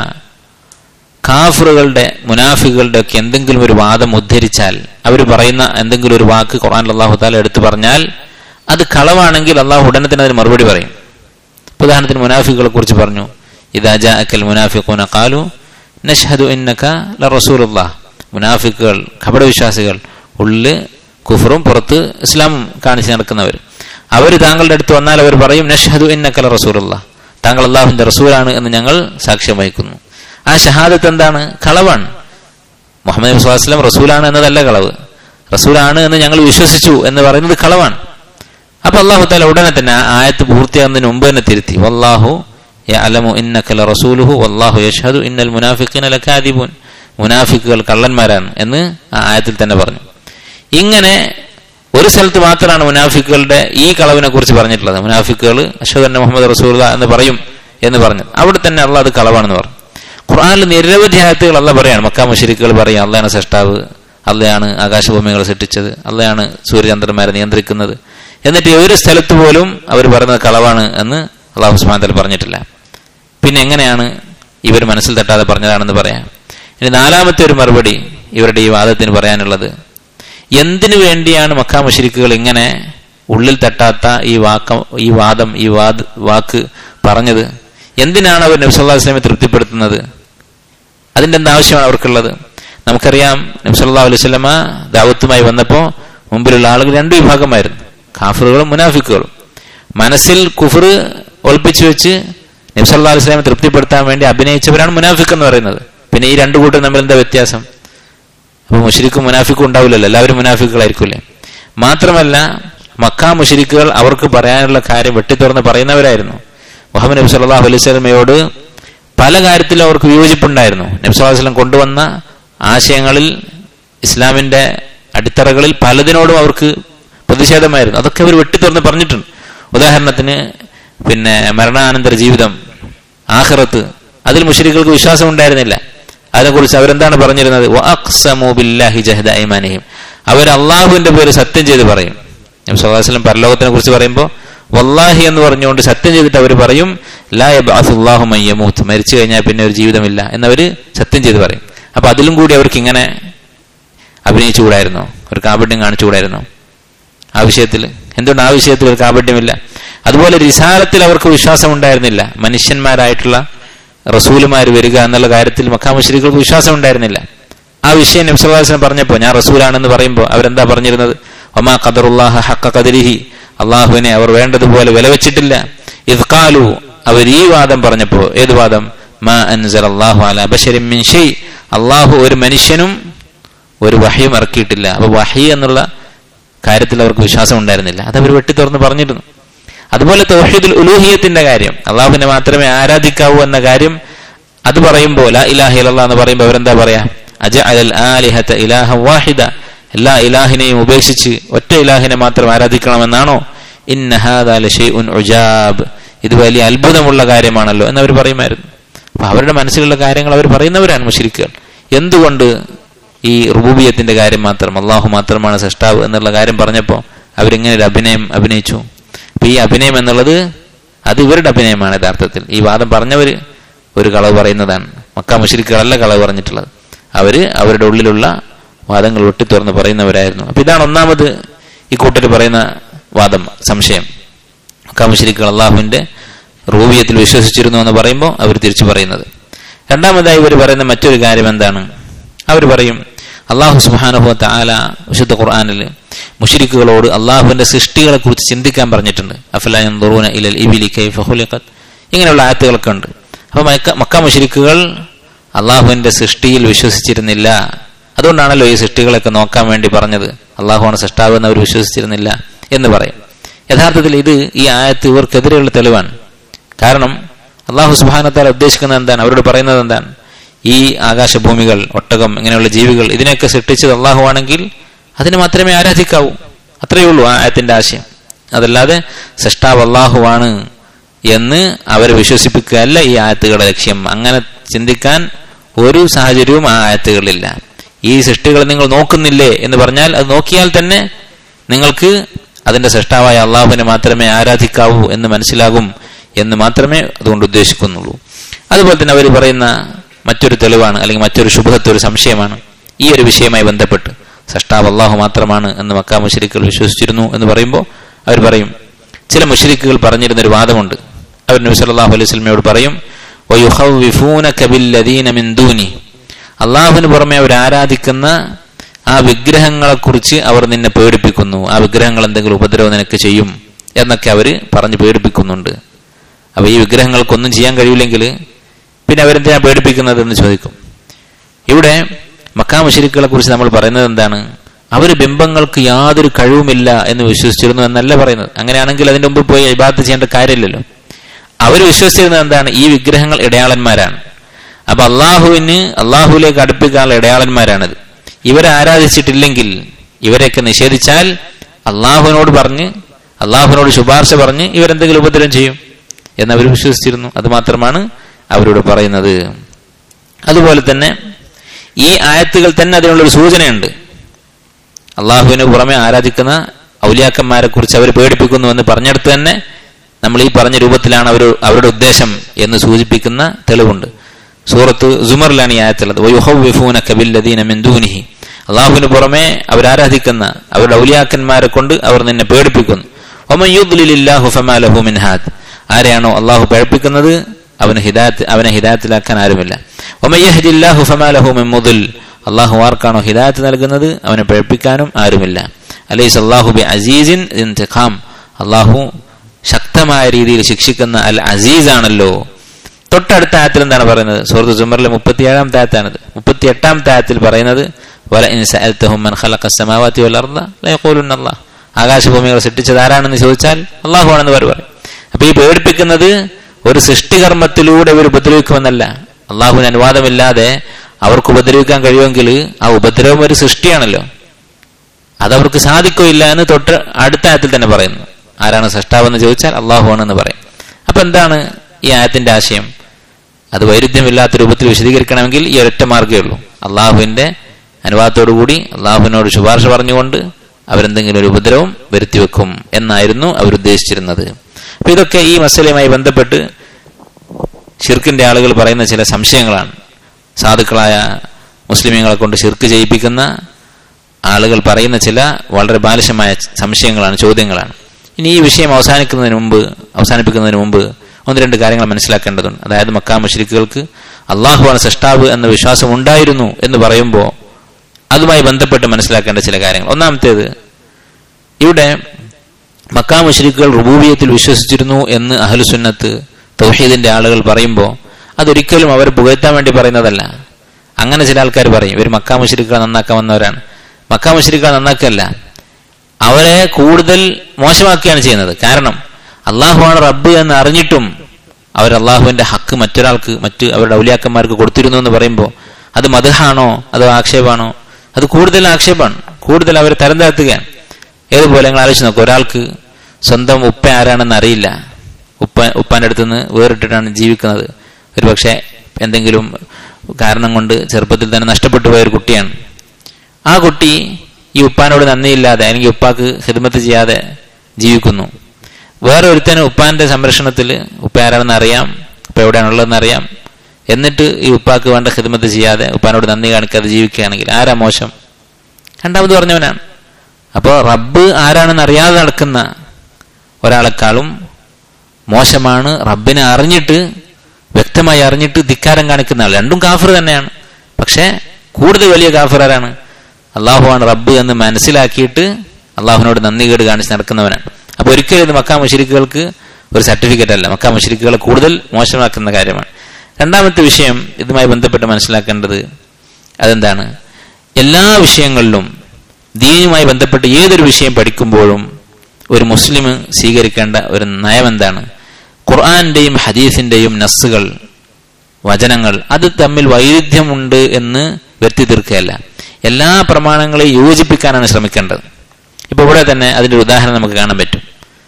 കാഫിറുകളുടെ, മുനാഫികളുടെ ഒക്കെ എന്തെങ്കിലും ഒരു വാദം ഉദ്ധരിച്ചാൽ, അവർ പറയുന്ന എന്തെങ്കിലും ഒരു വാക്ക് ഖുർആനിൽ അള്ളാഹു തആല എടുത്തു പറഞ്ഞാൽ അത് കളവാണെങ്കിൽ അള്ളാഹു ഉടനെ തന്നെ അതിന് മറുപടി പറയും. ഉദാഹരണത്തിന് മുനാഫികളെ കുറിച്ച് പറഞ്ഞു, ഇദാ ജാഅക്കൽ മുനാഫിഖൂന ഖാലു നശ്ഹദു ഇന്നക ലറസൂലുള്ളാഹ്. മുനാഫിക്കുകൾ, കപടവിശ്വാസികൾ, ഉള്ളില് കുഫറും പുറത്ത് ഇസ്ലാമും കാണിച്ച് നടക്കുന്നവർ, അവർ താങ്കളുടെ അടുത്ത് വന്നാൽ അവർ പറയും നശ്ഹദു ഇന്നക ലറസൂലുള്ളാഹ്, താങ്കൾ അള്ളാഹുവിന്റെ റസൂലാണ് എന്ന് ഞങ്ങൾ സാക്ഷ്യം വഹിക്കുന്നു. ആ ഷഹാദത്ത് എന്താണ്? കളവാണ്. മുഹമ്മദ് നബി സ്വല്ലല്ലാഹു അലൈഹി വസല്ലം റസൂലാണ് എന്നതല്ല കളവ്. റസൂലാണ് എന്ന് ഞങ്ങൾ വിശ്വസിച്ചു എന്ന് പറയുന്നത് കളവാണ്. അപ്പൊ അള്ളാഹു തആല ഉടനെ തന്നെ ആയത്ത് പൂർത്തിയാകുന്നതിന് മുമ്പ് തന്നെ തിരുത്തി, വല്ലാഹു യഅലമു ഇന്നക ലറസൂലുഹു വല്ലാഹു യശ്ഹദു ഇന്നൽ മുനാഫിഖീന ലകാദിബൂൻ, മുനാഫിക്കുകൾ കള്ളന്മാരാണ് എന്ന് ആ ആയത്തിൽ തന്നെ പറഞ്ഞു. ഇങ്ങനെ ഒരു സ്ഥലത്ത് മാത്രമാണ് മുനാഫിക്കുകളുടെ ഈ കളവിനെ കുറിച്ച് പറഞ്ഞിട്ടുള്ളത്. മുനാഫിക്കുകൾ അശ്ഹദു അന്ന മുഹമ്മദ് റസൂലുള്ളാഹ് എന്ന് പറയും എന്ന് പറഞ്ഞത്, അവിടെ തന്നെ അള്ളാഹ് അത് കളവാണെന്ന് പറഞ്ഞു. ഖുർആനിൽ നിരവധി ആയത്തുകൾ അള്ളാഹ് പറയാണ്, മക്കാ മുശ്രിക്കുകൾ പറയും അള്ളാഹാണ് സൃഷ്ടാവ്, അള്ളാഹാണ് ആകാശഭൂമികളെ സൃഷ്ടിച്ചത്, അള്ളാഹാണ് സൂര്യചന്ദ്രന്മാരെ നിയന്ത്രിക്കുന്നത്. എന്നിട്ട് ഒരു സ്ഥലത്ത് പോലും അവർ പറയുന്നത് കളവാണ് എന്ന് അള്ളാഹു സുബ്ഹാനഹു വ തആല പറഞ്ഞിട്ടില്ല. പിന്നെ എങ്ങനെയാണ് ഇവർ മനസ്സിൽ തട്ടാതെ പറഞ്ഞതാണെന്ന് പറയാം? ഇനി നാലാമത്തെ ഒരു മറുപടി ഇവരുടെ ഈ വാദത്തിന് പറയാനുള്ളത്, എന്തിനു വേണ്ടിയാണ് മക്കാ മുശ്രിക്കുകൾ ഇങ്ങനെ ഉള്ളിൽ തട്ടാത്ത ഈ വാക്ക് പറഞ്ഞത്? എന്തിനാണ് അവർ നബി സല്ലല്ലാഹു അലൈഹി വസല്ലമയെ തൃപ്തിപ്പെടുത്തുന്നത്? അതിന്റെ എന്താവശ്യമാണ് അവർക്കുള്ളത്? നമുക്കറിയാം നബി സല്ലല്ലാഹു അലൈഹി വസല്ലമ ദഅവത്തുമായി വന്നപ്പോൾ മുമ്പിലുള്ള ആളുകൾ രണ്ട് വിഭാഗമായിരുന്നു, കാഫിറുകളും മുനാഫിക്കുകളും. മനസ്സിൽ കുഫർ ഒളിപ്പിച്ചു വെച്ച് നബി സല്ലല്ലാഹു അലൈഹി വസല്ലമയെ തൃപ്തിപ്പെടുത്താൻ വേണ്ടി അഭിനയിച്ചവരാണ് മുനാഫിക്ക് എന്ന് പറയുന്നത്. പിന്നെ ഈ രണ്ടു കൂട്ടം തമ്മിൽ എന്താ വ്യത്യാസം? അപ്പൊ മുശ്രിക്കും മുനാഫിക്കും ഉണ്ടാവില്ലല്ലോ, എല്ലാവരും മുനാഫിക്കുകളായിരിക്കില്ലേ. മാത്രമല്ല മക്കാ മുശ്രിക്കുകൾ അവർക്ക് പറയാനുള്ള കാര്യം വെട്ടിത്തുറന്ന് പറയുന്നവരായിരുന്നു. മുഹമ്മദ് നബി സല്ലല്ലാഹു അലൈഹി വസല്ലമയോട് പല കാര്യത്തിലും അവർക്ക് വിയോജിപ്പുണ്ടായിരുന്നു. നബി സല്ലല്ലാഹു അലൈഹി വസല്ലം കൊണ്ടുവന്ന ആശയങ്ങളിൽ, ഇസ്ലാമിന്റെ അടിത്തറകളിൽ പലതിനോടും അവർക്ക് പ്രതിഷേധമായിരുന്നു. അതൊക്കെ അവർ വെട്ടിത്തുറന്ന് പറഞ്ഞിട്ടുണ്ട്. ഉദാഹരണത്തിന് മരണാനന്തര ജീവിതം, ആഖിറത്ത്, അതിൽ മുശ്രിക്കുകൾക്ക് വിശ്വാസം ഉണ്ടായിരുന്നില്ല. അതിനെക്കുറിച്ച് അവരെന്താണ് പറഞ്ഞിരുന്നത്? വഅഖ്സമു ബില്ലാഹി ജഹദ ഐമാനിഹിം, അവർ അള്ളാഹുവിന്റെ പേര് സത്യം ചെയ്ത് പറയും. നബി സല്ലല്ലാഹു അലൈഹി വസല്ലം പരലോകത്തിനെ കുറിച്ച് പറയുമ്പോൾ വല്ലാഹി എന്ന് പറഞ്ഞുകൊണ്ട് സത്യം ചെയ്തിട്ട് അവർ പറയും ലാ യബ്അസുല്ലാഹു മൻ യമൂത്ത്, മരിച്ചു കഴിഞ്ഞാൽ പിന്നെ ഒരു ജീവിതമില്ല എന്നവർ സത്യം ചെയ്ത് പറയും. അപ്പൊ അതിലും കൂടി അവർക്ക് ഇങ്ങനെ അഭിനയിച്ചുകൂടായിരുന്നോ? ഒരു കാപട്യം കാണിച്ചുകൂടായിരുന്നോ ആ വിഷയത്തിൽ? എന്തുകൊണ്ട് ആ വിഷയത്തിൽ ഒരു കാപട്യമില്ല? അതുപോലെ റിസാലത്തിൽ അവർക്ക് വിശ്വാസം ഉണ്ടായിരുന്നില്ല. മനുഷ്യന്മാരായിട്ടുള്ള റസൂലുമാർ വരിക എന്നുള്ള കാര്യത്തിൽ മക്കാ മുശ്രിക്കുകൾക്ക് വിശ്വാസം ഉണ്ടായിരുന്നില്ല. ആ വിഷയം നബി സല്ലല്ലാഹു അലൈഹി വസല്ലം പറഞ്ഞപ്പോൾ, ഞാൻ റസൂലാണെന്ന് പറയുമ്പോൾ അവരെന്താ പറഞ്ഞിരുന്നത്? വമാ ഖദറുല്ലാഹ ഹഖ ഖദരിഹി, അള്ളാഹുവിനെ അവർ വേണ്ടതുപോലെ വില വെച്ചിട്ടില്ല. ഇദ് ഖാലു, അവർ ഈ വാദം പറഞ്ഞപ്പോൾ, ഏത് വാദം? മാ അൻസലല്ലാഹു അലാ ബശരിൻ മിൻ ഷൈ, അള്ളാഹു ഒരു മനുഷ്യനും ഒരു വഹയും ഇറക്കിയിട്ടില്ല. അപ്പൊ വഹി എന്നുള്ള കാര്യത്തിൽ അവർക്ക് വിശ്വാസം ഉണ്ടായിരുന്നില്ല. അത് അവർ വെട്ടിത്തുറന്ന് പറഞ്ഞിരുന്നു. അതുപോലെ തൗഹീദുൽ ഉലൂഹിയത്തിന്റെ കാര്യം, അള്ളാഹുവിനെ മാത്രമേ ആരാധിക്കാവൂ എന്ന കാര്യം, അത് പറയുമ്പോൾ ലാ ഇലാഹ ഇല്ലല്ലാഹ് എന്ന് പറയുമ്പോൾ അവരെന്താ പറയാ? അജഅലൽ ആലിഹത ഇലാഹൻ വാഹിദ, എല്ലാ ഇലാഹിനെയും ഉപേക്ഷിച്ച് ഒറ്റ ഇലാഹിനെ മാത്രം ആരാധിക്കണമെന്നാണോ? ഇന്ന ഹാദാ ലശൈഉൻ ഉജാബ്, ഇത് വലിയ അത്ഭുതമുള്ള കാര്യമാണല്ലോ എന്നവർ പറയുമായിരുന്നു. അപ്പൊ അവരുടെ മനസ്സിലുള്ള കാര്യങ്ങൾ അവർ പറയുന്നവരാണ് മുശ്രിക്കുകൾ. എന്തുകൊണ്ട് ഈ റുബൂബിയത്തിന്റെ കാര്യം മാത്രം, അള്ളാഹു മാത്രമാണ് സൃഷ്ടാവ് എന്നുള്ള കാര്യം പറഞ്ഞപ്പോൾ അവരിങ്ങനെ ഒരു അഭിനയം അഭിനയിച്ചു? അപ്പൊ ഈ അഭിനയം എന്നുള്ളത് അത് ഇവരുടെ അഭിനയമാണ്. യഥാർത്ഥത്തിൽ ഈ വാദം പറഞ്ഞവർ ഒരു കളവ് പറയുന്നതാണ്. മക്കാ മുശ്രിക്കുകളല്ല കളവ് പറഞ്ഞിട്ടുള്ളത്. അവര് അവരുടെ ഉള്ളിലുള്ള വാദങ്ങൾ വെട്ടിത്തുറന്ന് പറയുന്നവരായിരുന്നു. അപ്പൊ ഇതാണ് ഒന്നാമത് ഈ കൂട്ടർ പറയുന്ന വാദം, സംശയം. മക്കാ മുശ്രിക്കുകൾ അള്ളാഹുവിന്റെ റൂബിയത്തിൽ വിശ്വസിച്ചിരുന്നു എന്ന് പറയുമ്പോൾ അവർ തിരിച്ചു പറയുന്നത്. രണ്ടാമതായി ഇവർ പറയുന്ന മറ്റൊരു കാര്യം എന്താണ്? അവർ പറയും അള്ളാഹു സുബ്ഹാനഹു വ തആല വിശുദ്ധ ഖുർആനിൽ മുശ്രിക്കുകളോട് അള്ളാഹുവിന്റെ സൃഷ്ടികളെ കുറിച്ച് ചിന്തിക്കാൻ പറഞ്ഞിട്ടുണ്ട്. അഫലാ യൻദുറൂന ഇലൽ ഇബിലി കൈഫ ഖുലിഖത്, ഇങ്ങനെയുള്ള ആയത്തുകളൊക്കെ ഉണ്ട്. അപ്പൊ മക്ക മുശ്രിക്കുകൾ അള്ളാഹുവിന്റെ സൃഷ്ടിയിൽ വിശ്വസിച്ചിരുന്നില്ല. അതുകൊണ്ടാണല്ലോ ഈ സൃഷ്ടികളൊക്കെ നോക്കാൻ വേണ്ടി പറഞ്ഞത്. അള്ളാഹുവാണ് സൃഷ്ടാവ് എന്ന് അവർ വിശ്വസിച്ചിരുന്നില്ല എന്ന് പറയും. യഥാർത്ഥത്തിൽ ഈ ആയത്ത് ഇവർക്കെതിരെയുള്ള തെളിവാണ്. കാരണം അള്ളാഹു സുബ്ഹാനഹു വ തആല ഉദ്ദേശിക്കുന്നത് എന്താണ്? അവരോട് പറയുന്നത് എന്താണ്? ഈ ആകാശഭൂമികൾ, ഒട്ടകം, ഇങ്ങനെയുള്ള ജീവികൾ, ഇതിനെയൊക്കെ സൃഷ്ടിച്ചത് അള്ളാഹു ആണെങ്കിൽ അതിനെ മാത്രമേ ആരാധിക്കാവൂ. അത്രയേ ഉള്ളൂ ആ ആയത്തിന്റെ ആശയം. അതല്ലാതെ സൃഷ്ടാവ് അള്ളാഹുവാണ് എന്ന് അവരെ വിശ്വസിപ്പിക്കുകയല്ല ഈ ആയത്തുകളുടെ ലക്ഷ്യം. അങ്ങനെ ചിന്തിക്കാൻ ഒരു സാഹചര്യവും ആ ആയത്തുകളിലില്ല. ഈ സൃഷ്ടികൾ നിങ്ങൾ നോക്കുന്നില്ലേ എന്ന് പറഞ്ഞാൽ അത് നോക്കിയാൽ തന്നെ നിങ്ങൾക്ക് അതിന്റെ സൃഷ്ടാവായ അള്ളാഹുവിനെ മാത്രമേ ആരാധിക്കാവൂ എന്ന് മനസ്സിലാകും എന്ന് മാത്രമേ അതുകൊണ്ട് ഉദ്ദേശിക്കുന്നുള്ളൂ. അതുപോലെ തന്നെ അവർ പറയുന്ന മറ്റൊരു തെളിവാണ്, അല്ലെങ്കിൽ മറ്റൊരു ശുഭഹത്ത്, ഒരു സംശയമാണ് ഈ ഒരു വിഷയവുമായി ബന്ധപ്പെട്ട്. സൃഷ്ടാവ് അള്ളാഹു മാത്രമാണ് എന്ന് മക്കാ മുശ്രിക്കുകൾ വിശ്വസിച്ചിരുന്നു എന്ന് പറയുമ്പോൾ അവർ പറയും, ചില മുശ്രിക്കുകൾ പറഞ്ഞിരുന്നൊരു വാദമുണ്ട്. അവർ നബി സല്ലല്ലാഹു അലൈഹി വസല്ലമയോട് പറയും വയുഖവ്വിഫൂനക ബില്ലദീന മിൻ ദൂനി, അള്ളാഹുവിന് പുറമെ അവർ ആരാധിക്കുന്ന ആ വിഗ്രഹങ്ങളെ കുറിച്ച് അവർ നിന്നെ പേടിപ്പിക്കുന്നു. ആ വിഗ്രഹങ്ങൾ എന്തെങ്കിലും ഉപദ്രവം നിനക്ക് ചെയ്യും എന്നൊക്കെ അവർ പറഞ്ഞ് പേടിപ്പിക്കുന്നുണ്ട്. അപ്പൊ ഈ വിഗ്രഹങ്ങൾക്കൊന്നും ചെയ്യാൻ കഴിയില്ലെങ്കിൽ പിന്നെ അവരെന്തിനാ പേടിപ്പിക്കുന്നത് എന്ന് ചോദിക്കും. ഇവിടെ മക്കാ മുശ്രിക്കുകളെ കുറിച്ച് നമ്മൾ പറയുന്നത് എന്താണ്? അവർ ബിംബങ്ങൾക്ക് യാതൊരു കഴിവുമില്ല എന്ന് വിശ്വസിച്ചിരുന്നു എന്നല്ല പറയുന്നത്. അങ്ങനെയാണെങ്കിൽ അതിന്റെ മുമ്പ് പോയി ഇബാദത്ത് ചെയ്യേണ്ട കാര്യമില്ലല്ലോ. അവർ വിശ്വസിച്ചിരുന്നത് എന്താണ്? ഈ വിഗ്രഹങ്ങൾ ഇടയാളന്മാരാണ്. അപ്പൊ അള്ളാഹുവിലേക്ക് അടുപ്പിക്കാനുള്ള ഇടയാളന്മാരാണിത്. ഇവരെ ആരാധിച്ചിട്ടില്ലെങ്കിൽ, ഇവരെയൊക്കെ നിഷേധിച്ചാൽ അള്ളാഹുവിനോട് ശുപാർശ പറഞ്ഞ് ഇവരെന്തെങ്കിലും ഉപദ്രവം ചെയ്യും എന്നവർ വിശ്വസിച്ചിരുന്നു. അത് മാത്രമാണ് അവരോട് പറയുന്നത്. അതുപോലെ തന്നെ ഈ ആയത്തുകൾ തന്നെ അതിനുള്ളൊരു സൂചനയുണ്ട്. അള്ളാഹുവിന് പുറമെ ആരാധിക്കുന്ന ഔലിയാക്കന്മാരെ കുറിച്ച് അവർ പേടിപ്പിക്കുന്നു എന്ന് പറഞ്ഞെടുത്ത് തന്നെ നമ്മൾ ഈ പറഞ്ഞ രൂപത്തിലാണ് അവരുടെ ഉദ്ദേശം എന്ന് സൂചിപ്പിക്കുന്ന തെളിവുണ്ട്. സൂറത്ത് സുമറിലാണ് ഈ ആയത്തുള്ളത്. വയുഖവ്വിഫൂനക ബില്ലദീന മിൻ ദൂനിഹി, അള്ളാഹുവിന് പുറമെ അവരാരാധിക്കുന്ന അവരുടെ ഔലിയാക്കന്മാരെ കൊണ്ട് അവർ നിന്നെ പേടിപ്പിക്കുന്നു. വമൻ യുദ്ലിലില്ലാഹു ഫമാ ലഹു മിൻ ഹാദ്, ആരെയാണോ അള്ളാഹു പേടിപ്പിക്കുന്നത് അവനെ ഹിദായത്തിലാക്കാൻ ആരുമില്ല. വമൻ യഹ്ദില്ലാഹു ഫമാ ലഹു മിൻ മുദ്ൽ, അള്ളാഹു ആർക്കാണോ ഹിദായത്ത് നൽകുന്നത് അവനെ പേടിപ്പിക്കാനും ആരുമില്ല. അലൈസ അല്ലാഹു ബിഅസീസിൻ ഇന്തിഖാം, അള്ളാഹു ശക്തമായ രീതിയിൽ ശിക്ഷിക്കുന്ന അൽ അസീസ് ആണല്ലോ. തൊട്ടടുത്ത ആയത്തിൽ എന്താണ് പറയുന്നത്? സൂറത്ത് സുമറിലെ 37-ാമത്തെ ആയത്താണിത്. 38-ാമത്തെ ആയത്തിൽ പറയുന്നത് വലഇൻ സഅൽതഹും മൻ ഖലഖസ് സമാവാതി വൽ അർദ ലയഖൂലുന്ന അല്ലാഹ്, ആകാശഭൂമികൾ സൃഷ്ടിച്ചത് ആരാണെന്ന് ചോദിച്ചാൽ അള്ളാഹു ആണെന്ന് പറയും. അപ്പൊ ഈ പേടിപ്പിക്കുന്നത് ഒരു സൃഷ്ടികർമ്മത്തിലൂടെ ഇവർ ഉപദ്രവിക്കുമെന്നല്ല. അള്ളാഹുവിന് അനുവാദമില്ലാതെ അവർക്ക് ഉപദ്രവിക്കാൻ കഴിയുമെങ്കിൽ ആ ഉപദ്രവം ഒരു സൃഷ്ടിയാണല്ലോ, അതവർക്ക് സാധിക്കില്ല എന്ന് തൊട്ട് അടുത്ത ആയത്തിൽ തന്നെ പറയുന്നു. ആരാണ് സൃഷ്ടാവെന്ന് ചോദിച്ചാൽ അള്ളാഹു ആണെന്ന് പറയും. അപ്പൊ എന്താണ് ഈ ആയത്തിന്റെ ആശയം? അത് വൈരുദ്ധ്യമില്ലാത്ത രൂപത്തിൽ വിശദീകരിക്കണമെങ്കിൽ ഈ ഒരൊറ്റ മാർഗ്ഗമേ ഉള്ളൂ. അള്ളാഹുവിന്റെ അനുവാദത്തോടുകൂടി അള്ളാഹുവിനോട് ശുപാർശ പറഞ്ഞുകൊണ്ട് അവരെന്തെങ്കിലും ഒരു ഉപദ്രവം വരുത്തിവെക്കും എന്നായിരുന്നു അവരുദ്ദേശിച്ചിരുന്നത്. അപ്പൊ ഇതൊക്കെ ഈ മസലയുമായി ബന്ധപ്പെട്ട് ശിർക്കിന്റെ ആളുകൾ പറയുന്ന ചില സംശയങ്ങളാണ്. സാധുക്കളായ മുസ്ലിമീങ്ങളെ കൊണ്ട് ശിർക്ക് ചെയ്യിപ്പിക്കുന്ന ആളുകൾ പറയുന്ന ചില വളരെ ബാലിശമായ സംശയങ്ങളാണ്, ചോദ്യങ്ങളാണ്. ഇനി ഈ വിഷയം അവസാനിപ്പിക്കുന്നതിന് മുമ്പ് ഒന്ന് രണ്ട് കാര്യങ്ങൾ മനസ്സിലാക്കേണ്ടതുണ്ട്. അതായത് മക്കാ മുശ്രിക്കുകൾക്ക് അള്ളാഹുവാണ് സൃഷ്ടാവ് എന്ന വിശ്വാസം ഉണ്ടായിരുന്നു എന്ന് പറയുമ്പോൾ അതുമായി ബന്ധപ്പെട്ട് മനസ്സിലാക്കേണ്ട ചില കാര്യങ്ങൾ. ഒന്നാമത്തേത്, ഇവിടെ മക്കാ മുശ്രിക്കുകൾ റുബൂബിയത്തിൽ വിശ്വസിച്ചിരുന്നു എന്ന് അഹ്ലുസുന്നത്ത് തൗഹീദിന്റെ ആളുകൾ പറയുമ്പോൾ അതൊരിക്കലും അവർ പുകഴ്ത്താൻ വേണ്ടി പറയുന്നതല്ല. അങ്ങനെ ചില ആൾക്കാർ പറയും ഇവർ മക്കാ മുശ്രിക്കുകളെ നന്നാക്കാൻ വന്നവരാണ്. മക്കാ മുശ്രിക്കുകളെ നന്നാക്കല്ല, അവരെ കൂടുതൽ മോശമാക്കുകയാണ് ചെയ്യുന്നത്. കാരണം അള്ളാഹുവാണ് റബ്ബ് എന്ന് അറിഞ്ഞിട്ടും അവർ അള്ളാഹുവിന്റെ ഹക്ക് മറ്റൊരാൾക്ക്, അവരുടെ ഔലിയാക്കന്മാർക്ക് കൊടുത്തിരുന്നു എന്ന് പറയുമ്പോൾ അത് മദ്ഹാണോ അതോ ആക്ഷേപമാണോ? അത് കൂടുതൽ ആക്ഷേപമാണ്, കൂടുതൽ അവരെ തരം താഴ്ത്തുകയാണ്. ഏതുപോലെ നിങ്ങൾ ആലോചിച്ച് നോക്കുക, ഒരാൾക്ക് സ്വന്തം ഉപ്പ ആരാണെന്ന് അറിയില്ല, ഉപ്പാന്റെ അടുത്ത് നിന്ന് വേറിട്ടിട്ടാണ് ജീവിക്കുന്നത്. ഒരു പക്ഷെ എന്തെങ്കിലും കാരണം കൊണ്ട് ചെറുപ്പത്തിൽ തന്നെ നഷ്ടപ്പെട്ടു പോയൊരു കുട്ടിയാണ്. ആ കുട്ടി ഈ ഉപ്പാനോട് നന്ദിയില്ലാതെ അല്ലെങ്കിൽ ഉപ്പാക്ക് ഖിദ്മത്ത് ചെയ്യാതെ ജീവിക്കുന്നു. വേറെ ഒരുത്തന് ഉപ്പാന്റെ സംരക്ഷണത്തിൽ ഉപ്പ ആരാണെന്ന് അറിയാം, ഉപ്പ എവിടെയാണുള്ളതെന്ന് അറിയാം, എന്നിട്ട് ഈ ഉപ്പാക്ക് വേണ്ട ഖിദ്മത്ത് ചെയ്യാതെ ഉപ്പാനോട് നന്ദി കാണിക്കാതെ ജീവിക്കുകയാണെങ്കിൽ ആരാ മോശം? രണ്ടാമത് പറഞ്ഞവനാണ്. അപ്പോൾ റബ്ബ് ആരാണെന്ന് അറിയാതെ നടക്കുന്ന ഒരാളെക്കാളും മോശമാണ് റബ്ബിനെ അറിഞ്ഞിട്ട്, വ്യക്തമായി അറിഞ്ഞിട്ട് ധിക്കാരം കാണിക്കുന്ന ആൾ. രണ്ടും കാഫിർ തന്നെയാണ്. പക്ഷെ കൂടുതൽ വലിയ കാഫിർ ആരാണ്? അള്ളാഹുവാണ് റബ്ബ് എന്ന് മനസ്സിലാക്കിയിട്ട് അള്ളാഹുവിനോട് നന്ദി കേട് കാണിച്ച് നടക്കുന്നവനാണ്. അപ്പൊ ഒരിക്കലും ഇത് മക്കാ മുശ്രിക്കുകൾക്ക് ഒരു സർട്ടിഫിക്കറ്റ് അല്ല, മക്കാ മുശ്രിക്കുകളെ കൂടുതൽ മോശമാക്കുന്ന കാര്യമാണ്. രണ്ടാമത്തെ വിഷയം ഇതുമായി ബന്ധപ്പെട്ട് മനസ്സിലാക്കേണ്ടത് അതെന്താണ്? എല്ലാ വിഷയങ്ങളിലും ദീനുമായി ബന്ധപ്പെട്ട് ഏതൊരു വിഷയം പഠിക്കുമ്പോഴും ഒരു മുസ്ലിം സ്വീകരിക്കേണ്ട ഒരു നയം എന്താണ്? ഖുർആന്റെയും ഹദീസിന്റെയും നസ്സുകൾ, വചനങ്ങൾ, അത് തമ്മിൽ വൈരുദ്ധ്യമുണ്ട് എന്ന് വ്യക്തി തീർക്കുകയല്ല, എല്ലാ പ്രമാണങ്ങളെയും യോജിപ്പിക്കാനാണ് ശ്രമിക്കേണ്ടത്. ഇപ്പൊ ഇവിടെ തന്നെ അതിന്റെ ഉദാഹരണം നമുക്ക് കാണാൻ പറ്റും.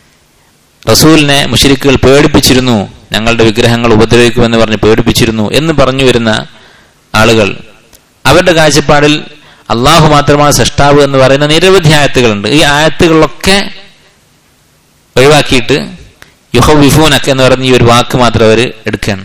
റസൂലിനെ മുശ്രിക്കുകൾ പേടിപ്പിച്ചിരുന്നു, ഞങ്ങളുടെ വിഗ്രഹങ്ങൾ ഉപദ്രവിക്കുമെന്ന് പറഞ്ഞ് പേടിപ്പിച്ചിരുന്നു എന്ന് പറഞ്ഞു വരുന്ന ആളുകൾ, അവരുടെ കാഴ്ചപ്പാടിൽ അള്ളാഹു മാത്രമാണ് സൃഷ്ടാവ് എന്ന് പറയുന്ന നിരവധി ആയത്തുകളുണ്ട്. ഈ ആയത്തുകളിലൊക്കെ ഒഴിവാക്കിയിട്ട് യുഹവിഫൂനക്ക് എന്ന് പറയുന്ന ഈ ഒരു വാക്ക് മാത്രം അവർ എടുക്കുകയാണ്.